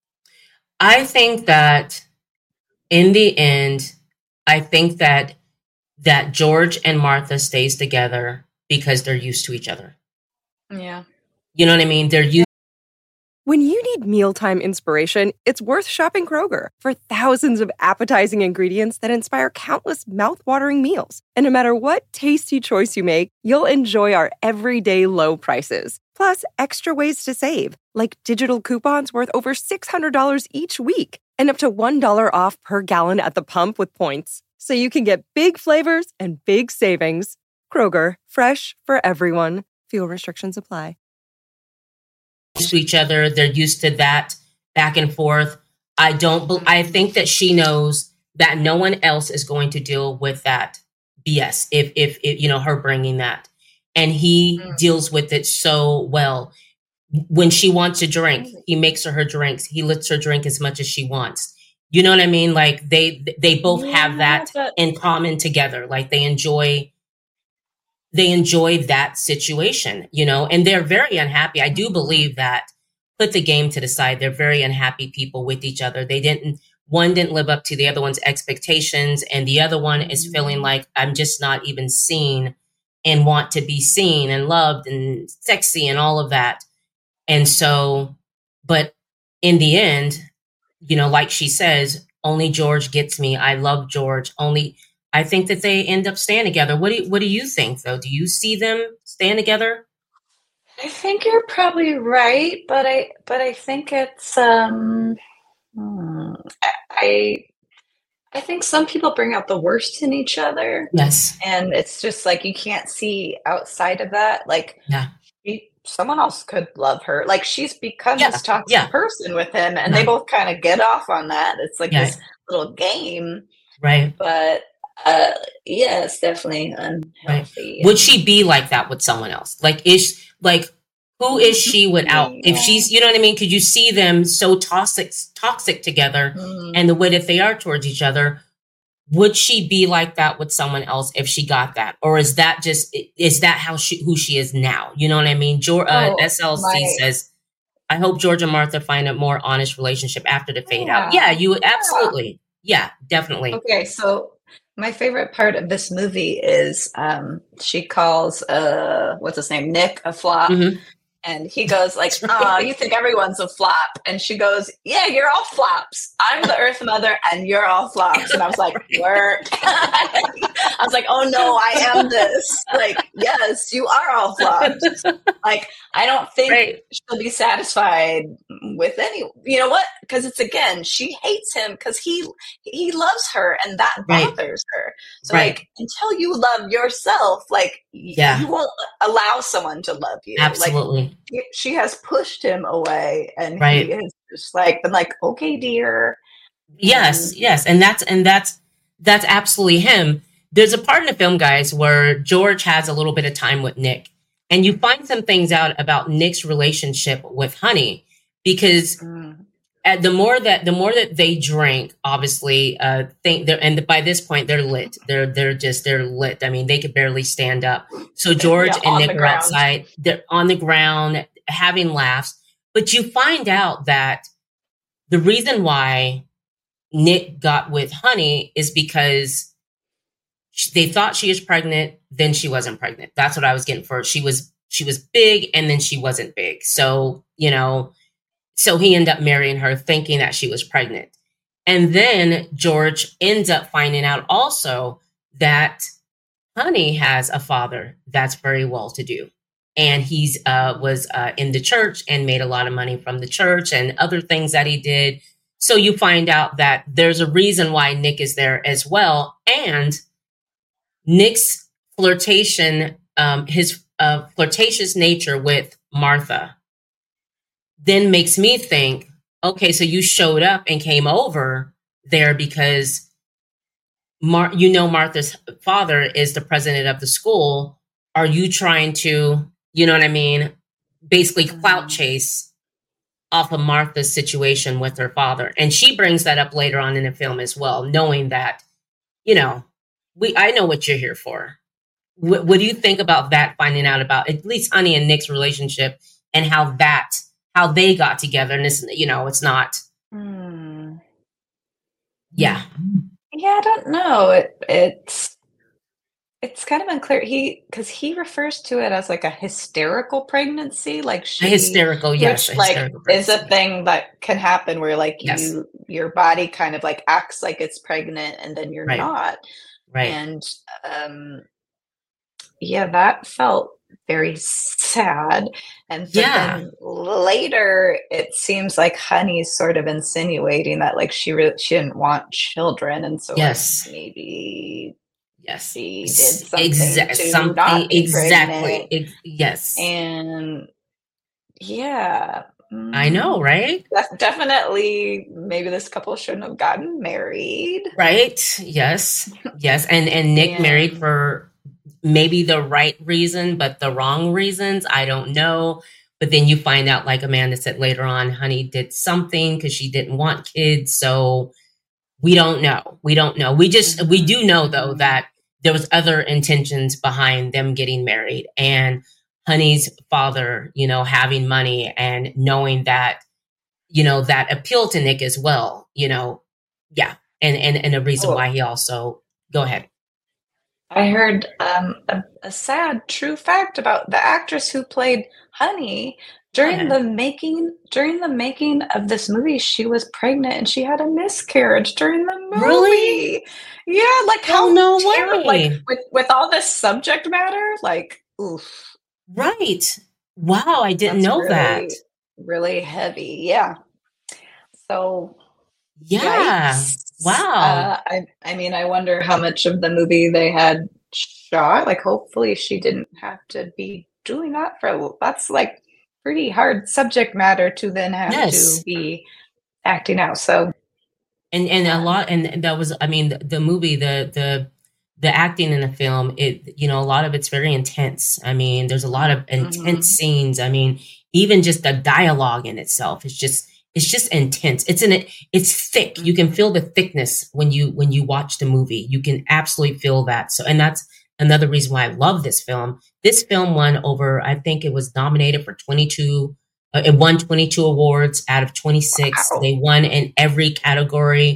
Speaker 4: I think that in the end, I think that that George and Martha stays together because they're used to each other.
Speaker 5: Yeah.
Speaker 4: You know what I mean? They're used.
Speaker 6: When you need mealtime inspiration, it's worth shopping Kroger for thousands of appetizing ingredients that inspire countless mouthwatering meals. And no matter what tasty choice you make, you'll enjoy our everyday low prices. Plus, extra ways to save, like digital coupons worth over six hundred dollars each week and up to one dollar off per gallon at the pump with points. So you can get big flavors and big savings. Kroger, fresh for everyone. Fuel restrictions apply.
Speaker 4: To each other, they're used to that back and forth. I don't. Be- I think that she knows that no one else is going to deal with that B S. If if, if you know her bringing that, and he mm. deals with it so well. When she wants a drink, he makes her her drinks. He lets her drink as much as she wants. You know what I mean? Like they they both yeah, have that but- in common together. Like they enjoy. They enjoy that situation, you know, and they're very unhappy. I do believe that, put the game to the side, they're very unhappy people with each other. They didn't, one didn't live up to the other one's expectations. And the other one is feeling like I'm just not even seen and want to be seen and loved and sexy and all of that. And so, but in the end, you know, like she says, only George gets me. I love George. Only, I think that they end up staying together. What do you, what do you think, though? Do you see them staying together?
Speaker 5: I think you're probably right, but I but I think it's um, I I think some people bring out the worst in each other.
Speaker 4: Yes,
Speaker 5: and it's just like you can't see outside of that. Like,
Speaker 4: yeah,
Speaker 5: she, someone else could love her. Like she's become
Speaker 4: yeah.
Speaker 5: this toxic
Speaker 4: yeah.
Speaker 5: person with him, and
Speaker 4: yeah.
Speaker 5: they both kind of get off on that. It's like yeah. this little game,
Speaker 4: right?
Speaker 5: But. Uh, yeah, it's definitely unhealthy.
Speaker 4: Right. Would she be like that with someone else? Like, is like, who is she without? Yeah. If she's, you know what I mean? Could you see them so toxic, toxic together, mm. and the way that they are towards each other? Would she be like that with someone else if she got that, or is that just is that how she who she is now? You know what I mean? George, uh, oh, S L C my. says, "I hope George and Martha find a more honest relationship after the fade yeah. out." Yeah, you absolutely, yeah, definitely.
Speaker 5: Okay, so. My favorite part of this movie is um, she calls uh, what's his name, Nick, a flop.
Speaker 4: Mm-hmm.
Speaker 5: And he goes like, oh, you think everyone's a flop. And she goes, yeah, you're all flops. I'm the Earth Mother and you're all flops. And I was like, work. I was like, oh no, I am this. Like, yes, you are all flops. Like, I don't think right. she'll be satisfied with any, you know what? Because it's, again, she hates him because he he loves her and that bothers right. her. So right. like, until you love yourself, like, yeah. you won't allow someone to love you.
Speaker 4: Absolutely.
Speaker 5: Like, she has pushed him away, and
Speaker 4: right.
Speaker 5: he is just like been like, okay, dear.
Speaker 4: Yes, and, yes, and that's and that's that's absolutely him. There's a part in the film, guys, where George has a little bit of time with Nick, and you find some things out about Nick's relationship with Honey, because mm. at the more that the more that they drink, obviously, uh, think they're and by this point they're lit. They're they're just they're lit. I mean, they could barely stand up. So George yeah, and Nick are ground. outside. They're on the ground having laughs. But you find out that the reason why Nick got with Honey is because they thought she was pregnant, then she wasn't pregnant. That's what I was getting for. She was she was big, and then she wasn't big. So, you know, so he ended up marrying her thinking that she was pregnant. And then George ends up finding out also that Honey has a father that's very well-to-do. And he's uh, was uh, in the church and made a lot of money from the church and other things that he did. So you find out that there's a reason why Nick is there as well. And Nick's flirtation, um, his uh, flirtatious nature with Martha then makes me think, okay, so you showed up and came over there because Mar- you know Martha's father is the president of the school. Are you trying to, you know what I mean, basically clout chase off of Martha's situation with her father? And she brings that up later on in the film as well, knowing that, you know, we I know what you're here for. What, what do you think about that, finding out about at least Honey and Nick's relationship and how that, how they got together? And it's, you know, it's not.
Speaker 5: Hmm.
Speaker 4: Yeah.
Speaker 5: Yeah, I don't know. It, it's, it's kind of unclear. He, because he refers to it as like a hysterical pregnancy, like she,
Speaker 4: a hysterical, yes,
Speaker 5: which,
Speaker 4: a
Speaker 5: like
Speaker 4: hysterical
Speaker 5: is a thing that can happen where like
Speaker 4: yes.
Speaker 5: you, your body kind of like acts like it's pregnant and then you're
Speaker 4: right.
Speaker 5: not.
Speaker 4: Right.
Speaker 5: And um, yeah, that felt very sad. And so
Speaker 4: yeah.
Speaker 5: then later, it seems like Honey's sort of insinuating that like she really she didn't want children, and so
Speaker 4: yes,
Speaker 5: like, maybe
Speaker 4: yes,
Speaker 5: she did something
Speaker 4: Exa-
Speaker 5: to
Speaker 4: something
Speaker 5: not be
Speaker 4: exactly.
Speaker 5: pregnant.
Speaker 4: Ex- yes,
Speaker 5: and yeah.
Speaker 4: I know, right?
Speaker 5: That's definitely, maybe this couple shouldn't have gotten married.
Speaker 4: Right. Yes. Yes. And and Nick
Speaker 5: yeah.
Speaker 4: married for maybe the right reason, but the wrong reasons. I don't know. But then you find out, like Amanda said later on, Honey did something because she didn't want kids. So we don't know. We don't know. We just, we do know though that there was other intentions behind them getting married, and Honey's father, you know, having money and knowing that, you know, that appealed to Nick as well, you know. Yeah. And, and, and a reason oh. why he also, go ahead.
Speaker 5: I heard um, a, a sad true fact about the actress who played Honey. During the making, during the making of this movie, she was pregnant and she had a miscarriage during the movie.
Speaker 4: Really?
Speaker 5: Yeah, like how
Speaker 4: oh, no
Speaker 5: terrible,
Speaker 4: way.
Speaker 5: like with with all this subject matter, like oof.
Speaker 4: Right. Wow, I didn't
Speaker 5: That's
Speaker 4: know
Speaker 5: really,
Speaker 4: that.
Speaker 5: Really heavy. Yeah. So
Speaker 4: yeah.
Speaker 5: Yikes.
Speaker 4: Wow.
Speaker 5: Uh, I I mean, I wonder how much of the movie they had shot. Like, hopefully she didn't have to be doing that for, that's like pretty hard subject matter to then have
Speaker 4: yes.
Speaker 5: to be acting out. So,
Speaker 4: and and a lot, and that was, I mean, the, the movie, the the the acting in the film, it, you know, a lot of it's very intense. I mean, there's a lot of intense mm-hmm. scenes. I mean, even just the dialogue in itself is just, it's just intense. It's in it. It's thick. You can feel the thickness when you, when you watch the movie. You can absolutely feel that. So, and that's another reason why I love this film. This film won over, I think it was nominated for twenty-two, uh, it won twenty-two awards out of twenty-six. Wow. They won in every category.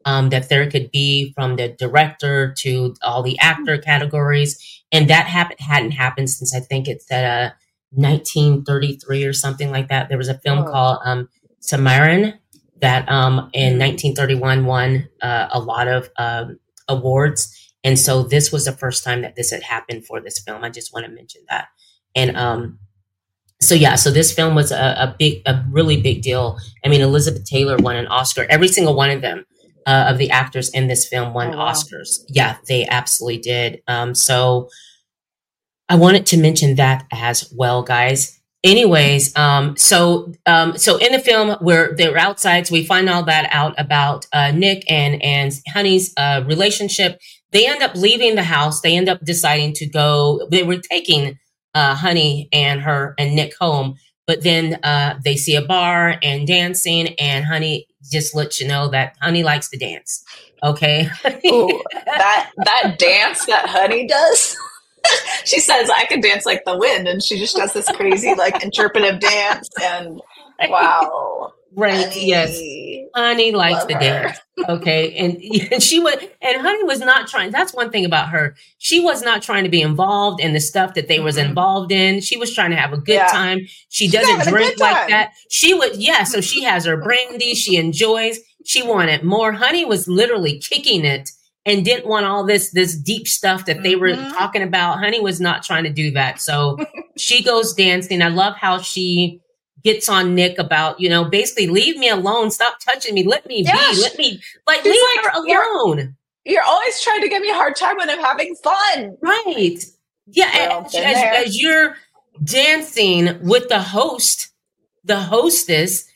Speaker 4: um, that there could be, from the director to all the actor categories. And that happened hadn't happened since, I think it's at uh, nineteen thirty-three or something like that. There was a film oh. called um, Cimarron that um, in nineteen thirty-one won uh, a lot of um, awards. And so this was the first time that this had happened for this film. I just want to mention that. And um, so, yeah, so this film was a, a big, a really big deal. I mean, Elizabeth Taylor won an Oscar. Every single one of them, uh, of the actors in this film, won oh, wow. Oscars. Yeah, they absolutely did. Um, so I wanted to mention that as well, guys. Anyways, um, so um, so in the film, where they're outside, so we find all that out about uh, Nick and and Honey's uh, relationship. They end up leaving the house. They end up deciding to go. They were taking uh, Honey and her and Nick home, but then uh, they see a bar and dancing, and Honey just lets you know that Honey likes to dance. Okay,
Speaker 5: Ooh, that that dance that Honey does. She says, "I can dance like the wind," and she just does this crazy, like, interpretive dance. And wow,
Speaker 4: right?
Speaker 5: Honey,
Speaker 4: yes, Honey likes to
Speaker 5: her.
Speaker 4: dance. Okay, and, and she was, and Honey was not trying. That's one thing about her. She was not trying to be involved in the stuff that they mm-hmm. was involved in. She was trying to have a good yeah. time. She doesn't drink like that. She would, yeah. So she has her brandy. She enjoys. She wanted more. Honey was literally kicking it and didn't want all this this deep stuff that they were mm-hmm. talking about. Honey was not trying to do that. So she goes dancing. I love how she gets on Nick about, you know, basically, leave me alone. Stop touching me. Let me yeah, be. Let me, like, leave like, her alone.
Speaker 5: You're, you're always trying to give me a hard time when I'm having fun.
Speaker 4: Right. Yeah. As, as, as you're dancing with the host, the hostess,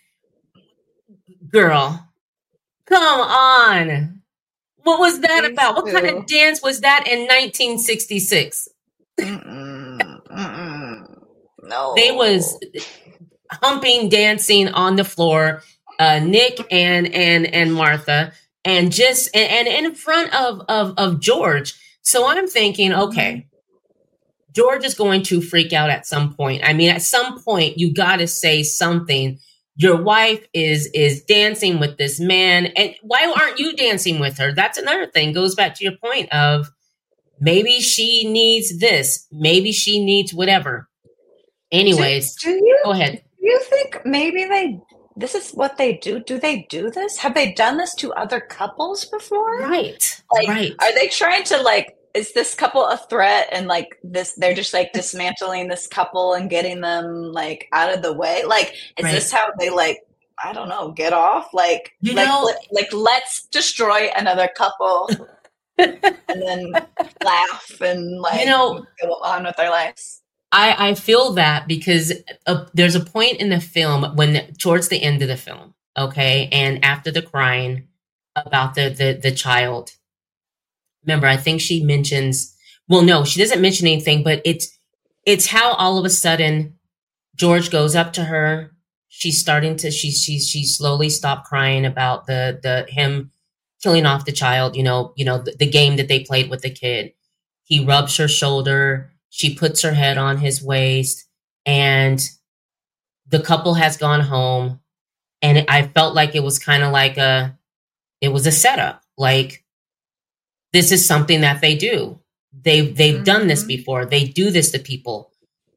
Speaker 4: girl, come on. What was that Please about? Do. What kind of dance was that in nineteen sixty-six? Mm-mm, mm-mm. No. They was humping, dancing on the floor, uh, Nick and and and Martha, and just and, and in front of, of of George. So I'm thinking, okay, George is going to freak out at some point. I mean, at some point, you got to say something. Your wife is is dancing with this man, and why aren't you dancing with her? That's another thing. Goes back to your point of maybe she needs this, maybe she needs whatever. Anyways,
Speaker 5: do, do you,
Speaker 4: go ahead.
Speaker 5: Do you think maybe they? This is what they do. Do they do this? Have they done this to other couples before?
Speaker 4: Right.
Speaker 5: Like,
Speaker 4: right.
Speaker 5: Are they trying to, like? Is this couple a threat, and like this, they're just like dismantling this couple and getting them like out of the way? Like, is right. this how they like, I don't know, get off? Like,
Speaker 4: you
Speaker 5: like,
Speaker 4: know,
Speaker 5: like, like let's destroy another couple and then laugh and like,
Speaker 4: you know,
Speaker 5: go on with their lives.
Speaker 4: I, I feel that because uh, there's a point in the film when towards the end of the film, okay, and after the crying about the the, the child. Remember, I think she mentions, well, no, she doesn't mention anything, but it's it's how all of a sudden George goes up to her. She's starting to, she, she, she slowly stopped crying about the, the, him killing off the child, you know, you know, the, the game that they played with the kid. He rubs her shoulder. She puts her head on his waist, and the couple has gone home. And I felt like it was kind of like a, it was a setup. Like, this is something that they do. They've they've mm-hmm. done this before. They do this to people.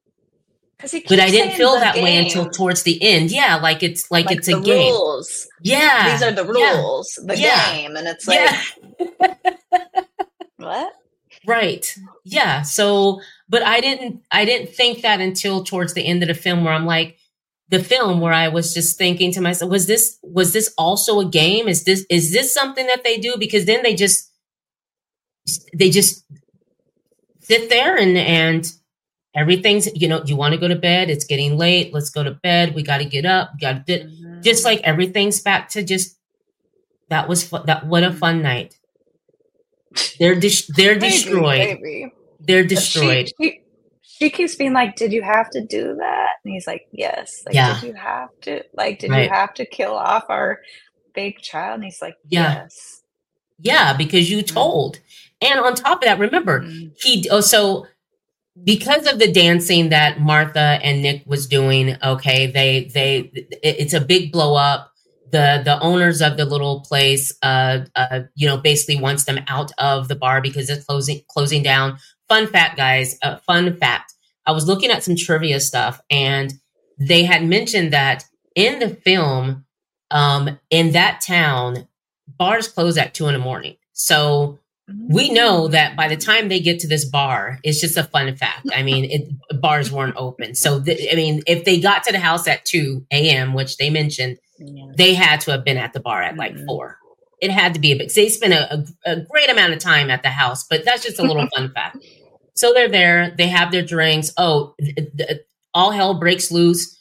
Speaker 4: But I didn't feel that game. way until towards the end. Yeah, like it's like, like it's a game.
Speaker 5: Rules.
Speaker 4: Yeah,
Speaker 5: these are the rules. Yeah. The
Speaker 4: yeah.
Speaker 5: game, and it's like
Speaker 4: yeah.
Speaker 5: what?
Speaker 4: Right. Yeah. So, but I didn't. I didn't think that until towards the end of the film, where I'm like, the film where I was just thinking to myself, was this was this also a game? Is this is this something that they do? Because then they just. They just sit there and, and everything's, you know, you want to go to bed. It's getting late. Let's go to bed. We got to get up. Got to mm-hmm. just like everything's back to just, that was fun. That, what a fun night. They're, de- they're maybe, destroyed.
Speaker 5: Maybe.
Speaker 4: They're destroyed.
Speaker 5: She, she, she keeps being like, did you have to do that? And he's like, yes. Like,
Speaker 4: yeah.
Speaker 5: did you have to, like, did
Speaker 4: right.
Speaker 5: you have to kill off our big child? And he's like,
Speaker 4: yeah.
Speaker 5: yes.
Speaker 4: Yeah, because you told. And on top of that, remember, mm-hmm. he, oh, so because of the dancing that Martha and Nick was doing, okay, they, they, it, it's a big blow up. the the owners of the little place, uh, uh, you know, basically wants them out of the bar because it's closing closing down. Fun fact, guys. Uh, fun fact. I was looking at some trivia stuff, and they had mentioned that in the film, um, in that town, bars close at two in the morning. So we know that by the time they get to this bar, it's just a fun fact. I mean, it, bars weren't open. So, th- I mean, if they got to the house at two a.m., which they mentioned, yeah. they had to have been at the bar at like mm-hmm. four. It had to be a big, they spent a, a, a great amount of time at the house, but that's just a little fun fact. So they're there, they have their drinks. Oh, th- th- all hell breaks loose.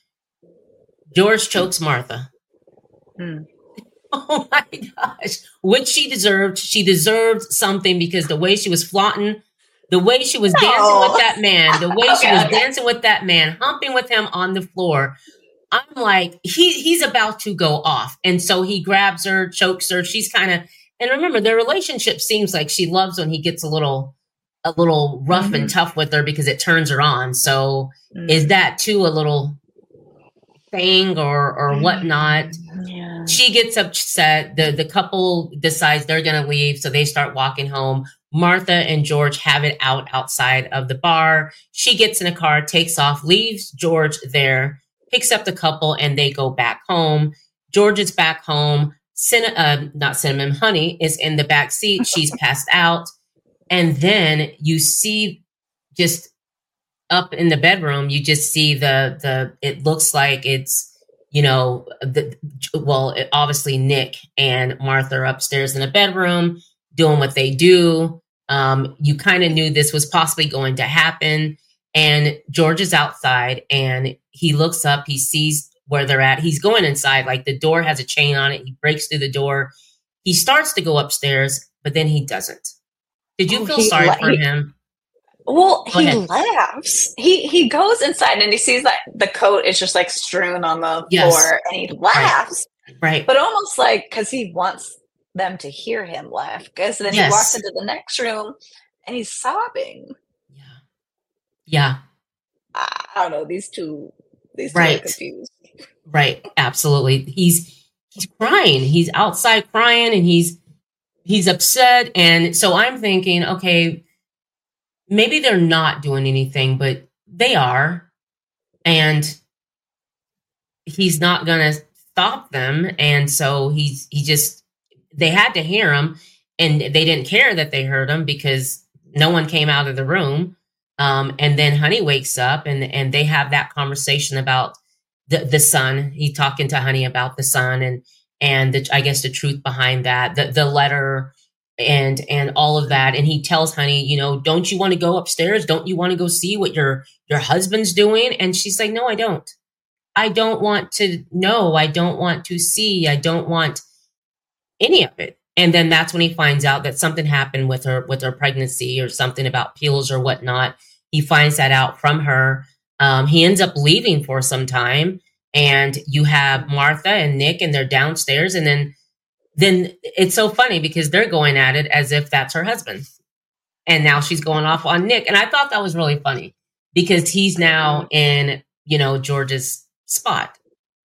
Speaker 4: George chokes Martha. Mm. Oh my gosh. Which she deserved. She deserved something because the way she was flaunting, the way she was no. dancing with that man, the way okay, she was okay. dancing with that man, humping with him on the floor. I'm like, he he's about to go off. And so he grabs her, chokes her. She's kind of, and remember, their relationship seems like she loves when he gets a little, a little rough mm-hmm. and tough with her because it turns her on. So mm-hmm. is that too a little thing or or whatnot? Yeah. She gets upset. The the couple decides they're gonna leave, so they start walking home. Martha and George have it out outside of the bar. She gets in a car, takes off, leaves George there, picks up the couple, and they go back home. George is back home. Cin- uh, not Cinnamon, Honey is in the back seat. She's passed out. And then you see just up in the bedroom, you just see the, the, it looks like it's, you know, the, well, it, obviously Nick and Martha are upstairs in the bedroom doing what they do. Um, you kind of knew this was possibly going to happen. And George is outside and he looks up, he sees where they're at. He's going inside, like the door has a chain on it. He breaks through the door. He starts to go upstairs, but then he doesn't. Did you oh, feel sorry la- for
Speaker 5: he,
Speaker 4: him?
Speaker 5: Well, Go he ahead. laughs. He he goes inside and he sees that the coat is just like strewn on the yes. floor and he laughs.
Speaker 4: Right. right.
Speaker 5: But almost like because he wants them to hear him laugh. Because then yes. he walks into the next room and he's sobbing.
Speaker 4: Yeah. Yeah.
Speaker 5: I, I don't know. These two, these two
Speaker 4: right.
Speaker 5: are confused.
Speaker 4: Right. Absolutely. He's he's crying. He's outside crying and he's he's upset. And so I'm thinking, okay, maybe they're not doing anything, but they are. And he's not going to stop them. And so he's, he just, they had to hear him and they didn't care that they heard him because no one came out of the room. Um, and then Honey wakes up and, and they have that conversation about the, the son. He talking to Honey about the son and, and the, I guess the truth behind that, the, the letter and, and all of that. And he tells Honey, you know, don't you want to go upstairs? Don't you want to go see what your, your husband's doing? And she's like, no, I don't. I don't want to know. I don't want to see. I don't want any of it. And then that's when he finds out that something happened with her, with her pregnancy or something about pills or whatnot. He finds that out from her. Um, he ends up leaving for some time and you have Martha and Nick and they're downstairs. And then, then it's so funny because they're going at it as if that's her husband. And now she's going off on Nick. And I thought that was really funny because he's now in, you know, George's spot.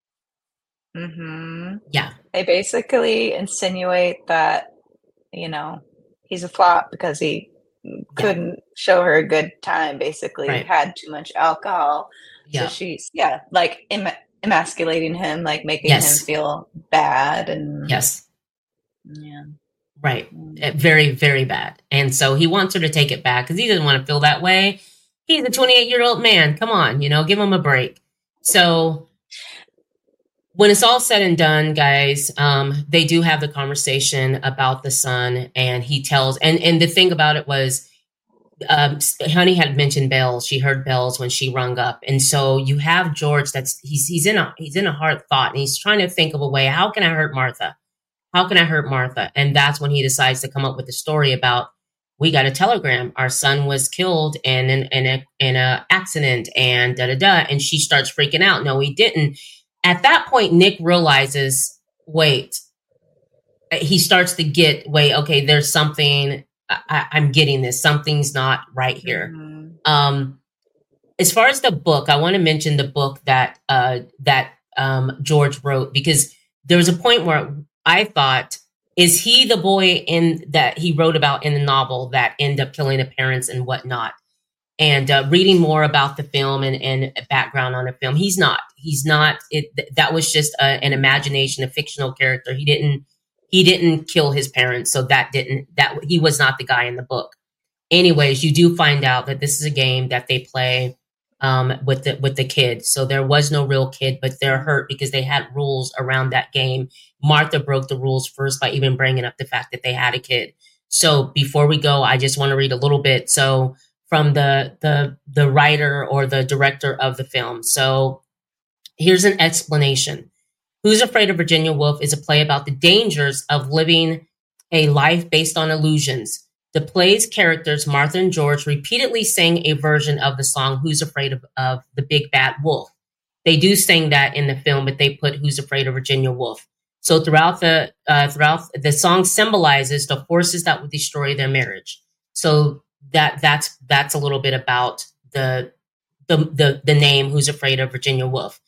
Speaker 5: Mm-hmm.
Speaker 4: Yeah.
Speaker 5: They basically insinuate that, you know, he's a flop because he couldn't yeah. show her a good time, basically. Right. Had too much alcohol. Yeah. So she's, yeah, like em- emasculating him, like making yes. him feel bad. And
Speaker 4: yes.
Speaker 5: Yeah.
Speaker 4: Right. Mm. Very, very bad. And so he wants her to take it back because he doesn't want to feel that way. He's a twenty-eight-year-old man. Come on, you know, give him a break. So when it's all said and done, guys, um, they do have the conversation about the son, and he tells, and, and the thing about it was, um, Honey had mentioned bells. She heard bells when she rung up. And so you have George that's, he's, he's in a, he's in a hard thought and he's trying to think of a way. How can I hurt Martha? How can I hurt Martha? And that's when he decides to come up with the story about, we got a telegram. Our son was killed in an in a in a accident and da da da. And she starts freaking out. No, he didn't. At that point, Nick realizes, wait, he starts to get, wait, okay, there's something, I, I'm getting this. Something's not right here. Mm-hmm. Um, as far as the book, I want to mention the book that uh, that um, George wrote, because there was a point where I thought, is he the boy in that he wrote about in the novel that ended up killing the parents and whatnot? And uh, reading more about the film and, and background on the film, he's not. He's not. It, that was just a, an imagination, a fictional character. He didn't. He didn't kill his parents, so that didn't. That he was not the guy in the book. Anyways, you do find out that this is a game that they play um, with the with the kid. So there was no real kid, but they're hurt because they had rules around that game. Martha broke the rules first by even bringing up the fact that they had a kid. So before we go, I just want to read a little bit. So from the the the writer or the director of the film. So here's an explanation. Who's Afraid of Virginia Woolf is a play about the dangers of living a life based on illusions. The play's characters, Martha and George, repeatedly sing a version of the song Who's Afraid of, of the Big Bad Wolf. They do sing that in the film, but they put Who's Afraid of Virginia Woolf. So throughout the uh, throughout the song symbolizes the forces that would destroy their marriage. So that that's that's a little bit about the the the, the name Who's Afraid of Virginia Woolf.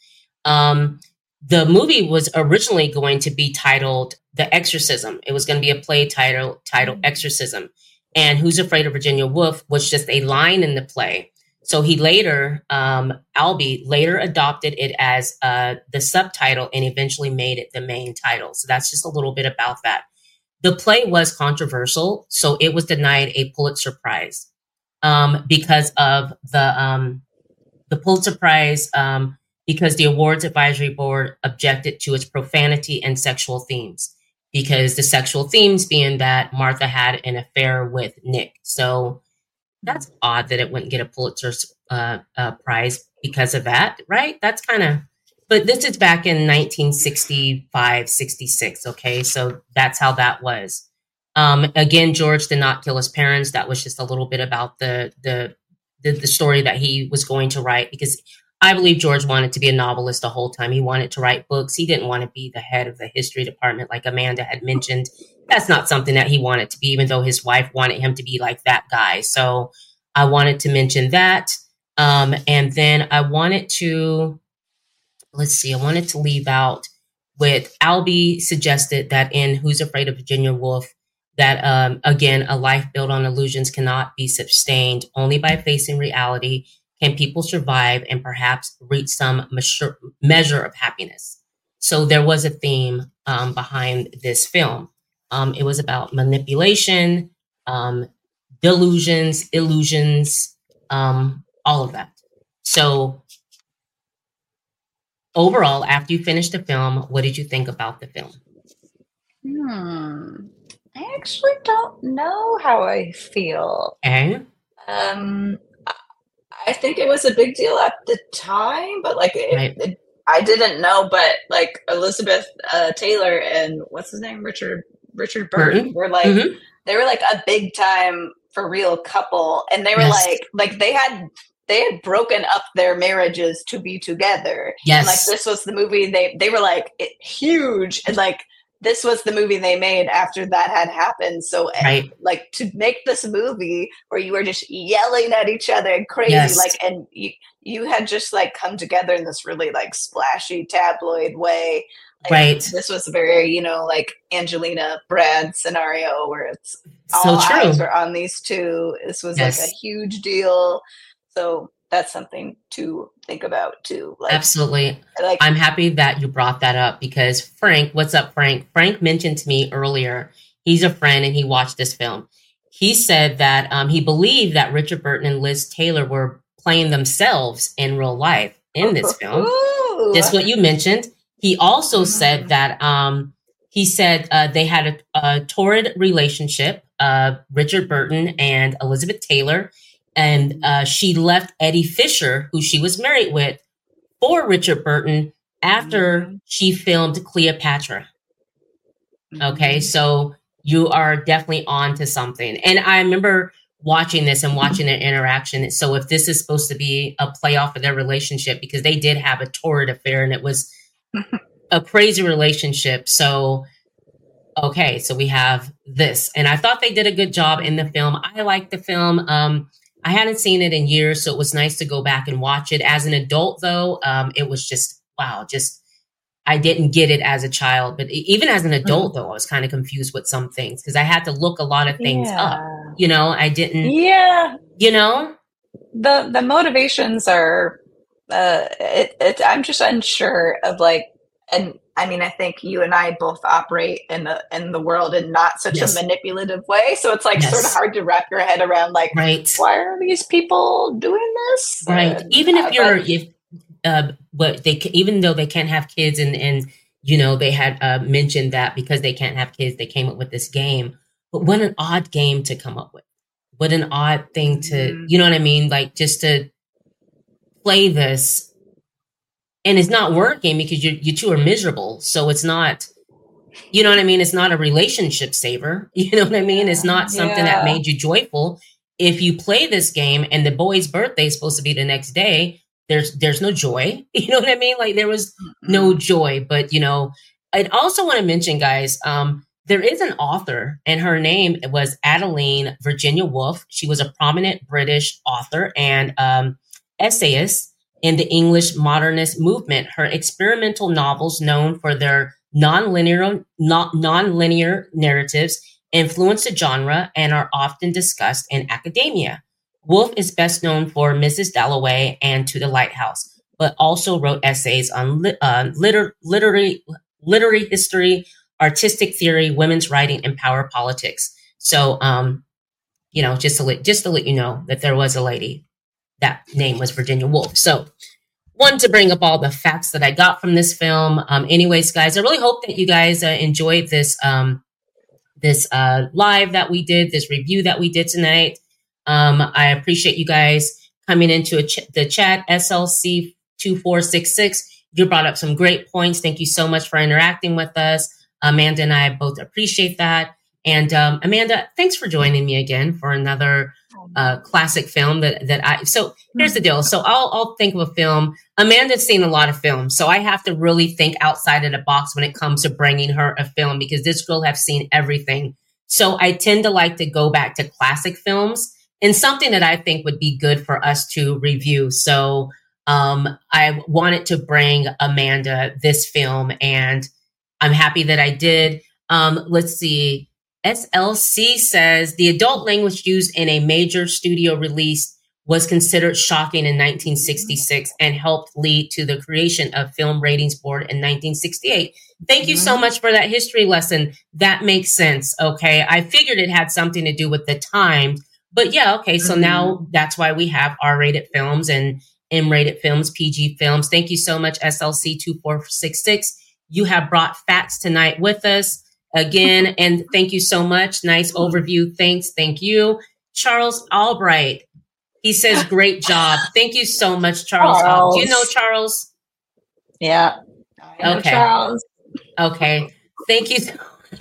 Speaker 4: Um, the movie was originally going to be titled The Exorcism. It was going to be a play title titled Exorcism. And Who's Afraid of Virginia Woolf was just a line in the play. So he later, um, Albee later adopted it as uh, the subtitle and eventually made it the main title. So that's just a little bit about that. The play was controversial, so it was denied a Pulitzer Prize um, because of the um, the Pulitzer Prize, um, because the awards advisory board objected to its profanity and sexual themes. Because the sexual themes being that Martha had an affair with Nick. So that's odd that it wouldn't get a Pulitzer uh, uh, Prize because of that, right? That's kind of, but this is back in nineteen sixty-five, sixty-six. Okay. So that's how that was. Um, again, George did not kill his parents. That was just a little bit about the, the, the, the story that he was going to write, because I believe George wanted to be a novelist the whole time. He wanted to write books. He didn't want to be the head of the history department, like Amanda had mentioned. That's not something that he wanted to be, even though his wife wanted him to be like that guy. So I wanted to mention that. Um, and then I wanted to, let's see, I wanted to leave out with Albee suggested that in Who's Afraid of Virginia Woolf, that, um, again, a life built on illusions cannot be sustained. Only by facing reality can people survive and perhaps reach some measure, measure of happiness. So there was a theme um, behind this film. Um, it was about manipulation, um, delusions, illusions, um, all of that. So overall, after you finished the film, what did you think about the film?
Speaker 5: Hmm. I actually don't know how I feel.
Speaker 4: Okay.
Speaker 5: Um, I think it was a big deal at the time, but like it,
Speaker 4: Right.
Speaker 5: it, I didn't know. But like Elizabeth uh, Taylor and what's his name, Richard Richard Burton,
Speaker 4: Burton.
Speaker 5: were like
Speaker 4: Mhm.
Speaker 5: they were like a big time for real couple, and they were
Speaker 4: Yes.
Speaker 5: like like they had they had broken up their marriages to be together.
Speaker 4: Yes.
Speaker 5: And like this was the movie they they were like it, huge, and like this was the movie they made after that had happened. So
Speaker 4: Right.
Speaker 5: like to make this movie where you were just yelling at each other and crazy,
Speaker 4: Yes.
Speaker 5: like, and you, you had just like come together in this really like splashy tabloid way. Like,
Speaker 4: Right.
Speaker 5: This was a very, you know, like Angelina Brad scenario where it's
Speaker 4: So
Speaker 5: all eyes
Speaker 4: true.
Speaker 5: were on these two. This was
Speaker 4: Yes.
Speaker 5: like a huge deal. So that's something to think about too. Like,
Speaker 4: Absolutely.
Speaker 5: like
Speaker 4: I'm happy that you brought that up because Frank, what's up, Frank? Frank mentioned to me earlier, he's a friend and he watched this film. He said that um, he believed that Richard Burton and Liz Taylor were playing themselves in real life in this film.
Speaker 5: Ooh.
Speaker 4: Just what you mentioned. He also
Speaker 5: Mhm.
Speaker 4: said that um, he said uh, they had a, a torrid relationship, uh, Richard Burton and Elizabeth Taylor. And uh, she left Eddie Fisher, who she was married with, for Richard Burton after
Speaker 5: Mhm.
Speaker 4: she filmed Cleopatra. Okay,
Speaker 5: Mhm.
Speaker 4: so you are definitely on to something. And I remember watching this and watching their interaction. So if this is supposed to be a playoff of their relationship, because they did have a torrid affair and it was a crazy relationship. So, okay, so we have this. And I thought they did a good job in the film. I liked the film. Um, I hadn't seen it in years, so it was nice to go back and watch it. As an adult, though, um, it was just, wow, just I didn't get it as a child, but even as an adult,
Speaker 5: Mm-hmm.
Speaker 4: though, I was kind of confused with some things because I had to look a lot of things
Speaker 5: Yeah.
Speaker 4: up. You know, I didn't,
Speaker 5: Yeah.
Speaker 4: you know,
Speaker 5: The the motivations are, uh, it, it, I'm just unsure of like, and I mean, I think you and I both operate in the in the world in not such
Speaker 4: Yes.
Speaker 5: a manipulative way. So it's like
Speaker 4: Yes.
Speaker 5: sort of hard to wrap your head around like,
Speaker 4: right,
Speaker 5: why are these people doing this?
Speaker 4: right.
Speaker 5: And,
Speaker 4: Even
Speaker 5: uh,
Speaker 4: if you're,
Speaker 5: but-
Speaker 4: if, uh, but they, ca- even though they can't have kids and, and, you know, they had uh, mentioned that because they can't have kids, they came up with this game. But what an odd game to come up with. What an odd thing to,
Speaker 5: Mhm.
Speaker 4: you know what I mean? Like just to play this. And it's not working because you you two are miserable. So it's not, you know what I mean? It's not a relationship saver. You know what I mean? It's not something that
Speaker 5: Yeah.
Speaker 4: made you joyful. If you play this game and the boy's birthday is supposed to be the next day, there's there's no joy. You know what I mean? Like there was no joy. But you know, I'd also want to mention, guys, um, there is an author, and her name was Adeline Virginia Woolf. She was a prominent British author and um, essayist in the English modernist movement. Her experimental novels, known for their non-linear, not non-linear narratives, influence the genre and are often discussed in academia. Woolf is best known for Missus Dalloway and To the Lighthouse, but also wrote essays on li- uh, liter- literary, literary history, artistic theory, women's writing, and power politics. So, um, you know, just to let, just to let you know that there was a lady, that name was Virginia Woolf. So, wanted to bring up all the facts that I got from this film. Um, anyways, guys, I really hope that you guys uh, enjoyed this um, this uh, live that we did, this review that we did tonight. Um, I appreciate you guys coming into a ch- the chat, S L C two four six six. You brought up some great points. Thank you so much for interacting with us. Amanda and I both appreciate that. And um, Amanda, thanks for joining me again for another uh, classic film that that I. So here's the deal. So I'll I'll think of a film. Amanda's seen a lot of films, so I have to really think outside of the box when it comes to bringing her a film because this girl has seen everything. So I tend to like to go back to classic films and something that I think would be good for us to review. So um, I wanted to bring Amanda this film, and I'm happy that I did. Um, let's see. S L C says the adult language used in a major studio release was considered shocking in nineteen sixty-six and helped lead to the creation of Film Ratings Board in nineteen sixty-eight. Thank you so much for that history lesson. That makes sense. Okay. I figured it had something to do with the time, but yeah. Okay. So now that's why we have R-rated films and M-rated films, P G films. Thank you so much, S L C two four six six. You have brought facts tonight with us. Again, and thank you so much. Nice overview. Thanks. Thank you. Charles Albright. He says, great job. Thank you so much, Charles.
Speaker 5: Charles.
Speaker 4: Do you know Charles?
Speaker 5: Yeah. I know
Speaker 4: Okay.
Speaker 5: Charles.
Speaker 4: Okay. Thank you.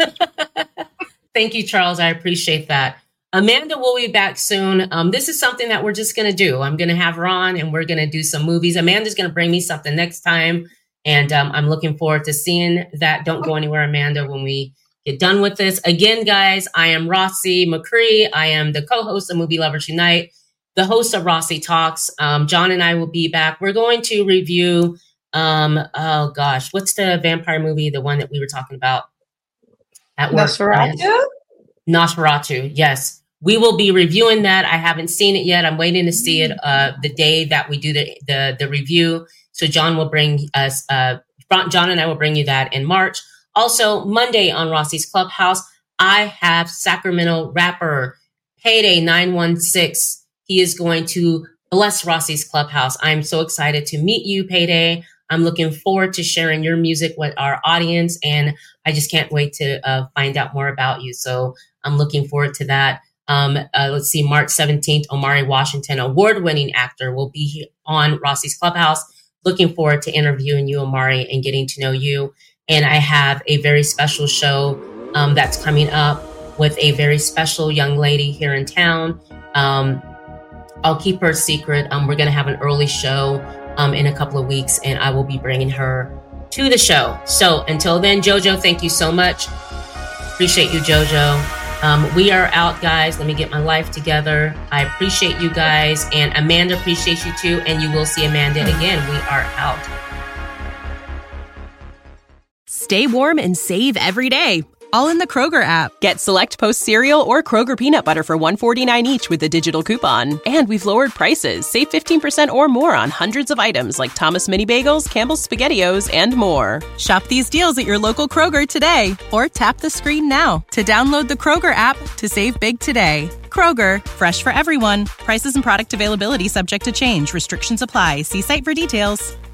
Speaker 4: Thank you, Charles. I appreciate that. Amanda will be back soon. Um, this is something that we're just going to do. I'm going to have her on and we're going to do some movies. Amanda's going to bring me something next time. And um, I'm looking forward to seeing that. Don't go anywhere, Amanda, when we get done with this. Again, guys, I am Rossi McCree. I am the co-host of Movie Lovers Unite, the host of Rossi Talks. Um, John and I will be back. We're going to review, um, oh gosh, what's the vampire movie, the one that we were talking about at work?
Speaker 5: Nosferatu?
Speaker 4: Nosferatu, yes. We will be reviewing that. I haven't seen it yet. I'm waiting to see it uh, the day that we do the, the, the review. So John will bring us, uh, John and I will bring you that in March. Also, Monday on Rossi's Clubhouse, I have Sacramento rapper Payday nine one six. He is going to bless Rossi's Clubhouse. I'm so excited to meet you, Payday. I'm looking forward to sharing your music with our audience, and I just can't wait to uh, find out more about you. So I'm looking forward to that. Um, uh, let's see, March seventeenth, Omari Washington, award-winning actor, will be on Rossi's Clubhouse. Looking forward to interviewing you, Omari, and getting to know you. And I have a very special show um, that's coming up with a very special young lady here in town. Um, I'll keep her a secret. Um, we're going to have an early show um, in a couple of weeks, and I will be bringing her to the show. So until then, JoJo, thank you so much. Appreciate you, JoJo. Um, we are out, guys. Let me get my life together. I appreciate you guys, and Amanda appreciates you too, and you will see Amanda again. We are out.
Speaker 1: Stay warm and save every day, all in the Kroger app. Get Select Post cereal or Kroger peanut butter for one dollar and forty-nine cents each with a digital coupon. And we've lowered prices. Save fifteen percent or more on hundreds of items like Thomas Mini Bagels, Campbell's SpaghettiOs, and more. Shop these deals at your local Kroger today or tap the screen now to download the Kroger app to save big today. Kroger, fresh for everyone. Prices and product availability subject to change. Restrictions apply. See site for details.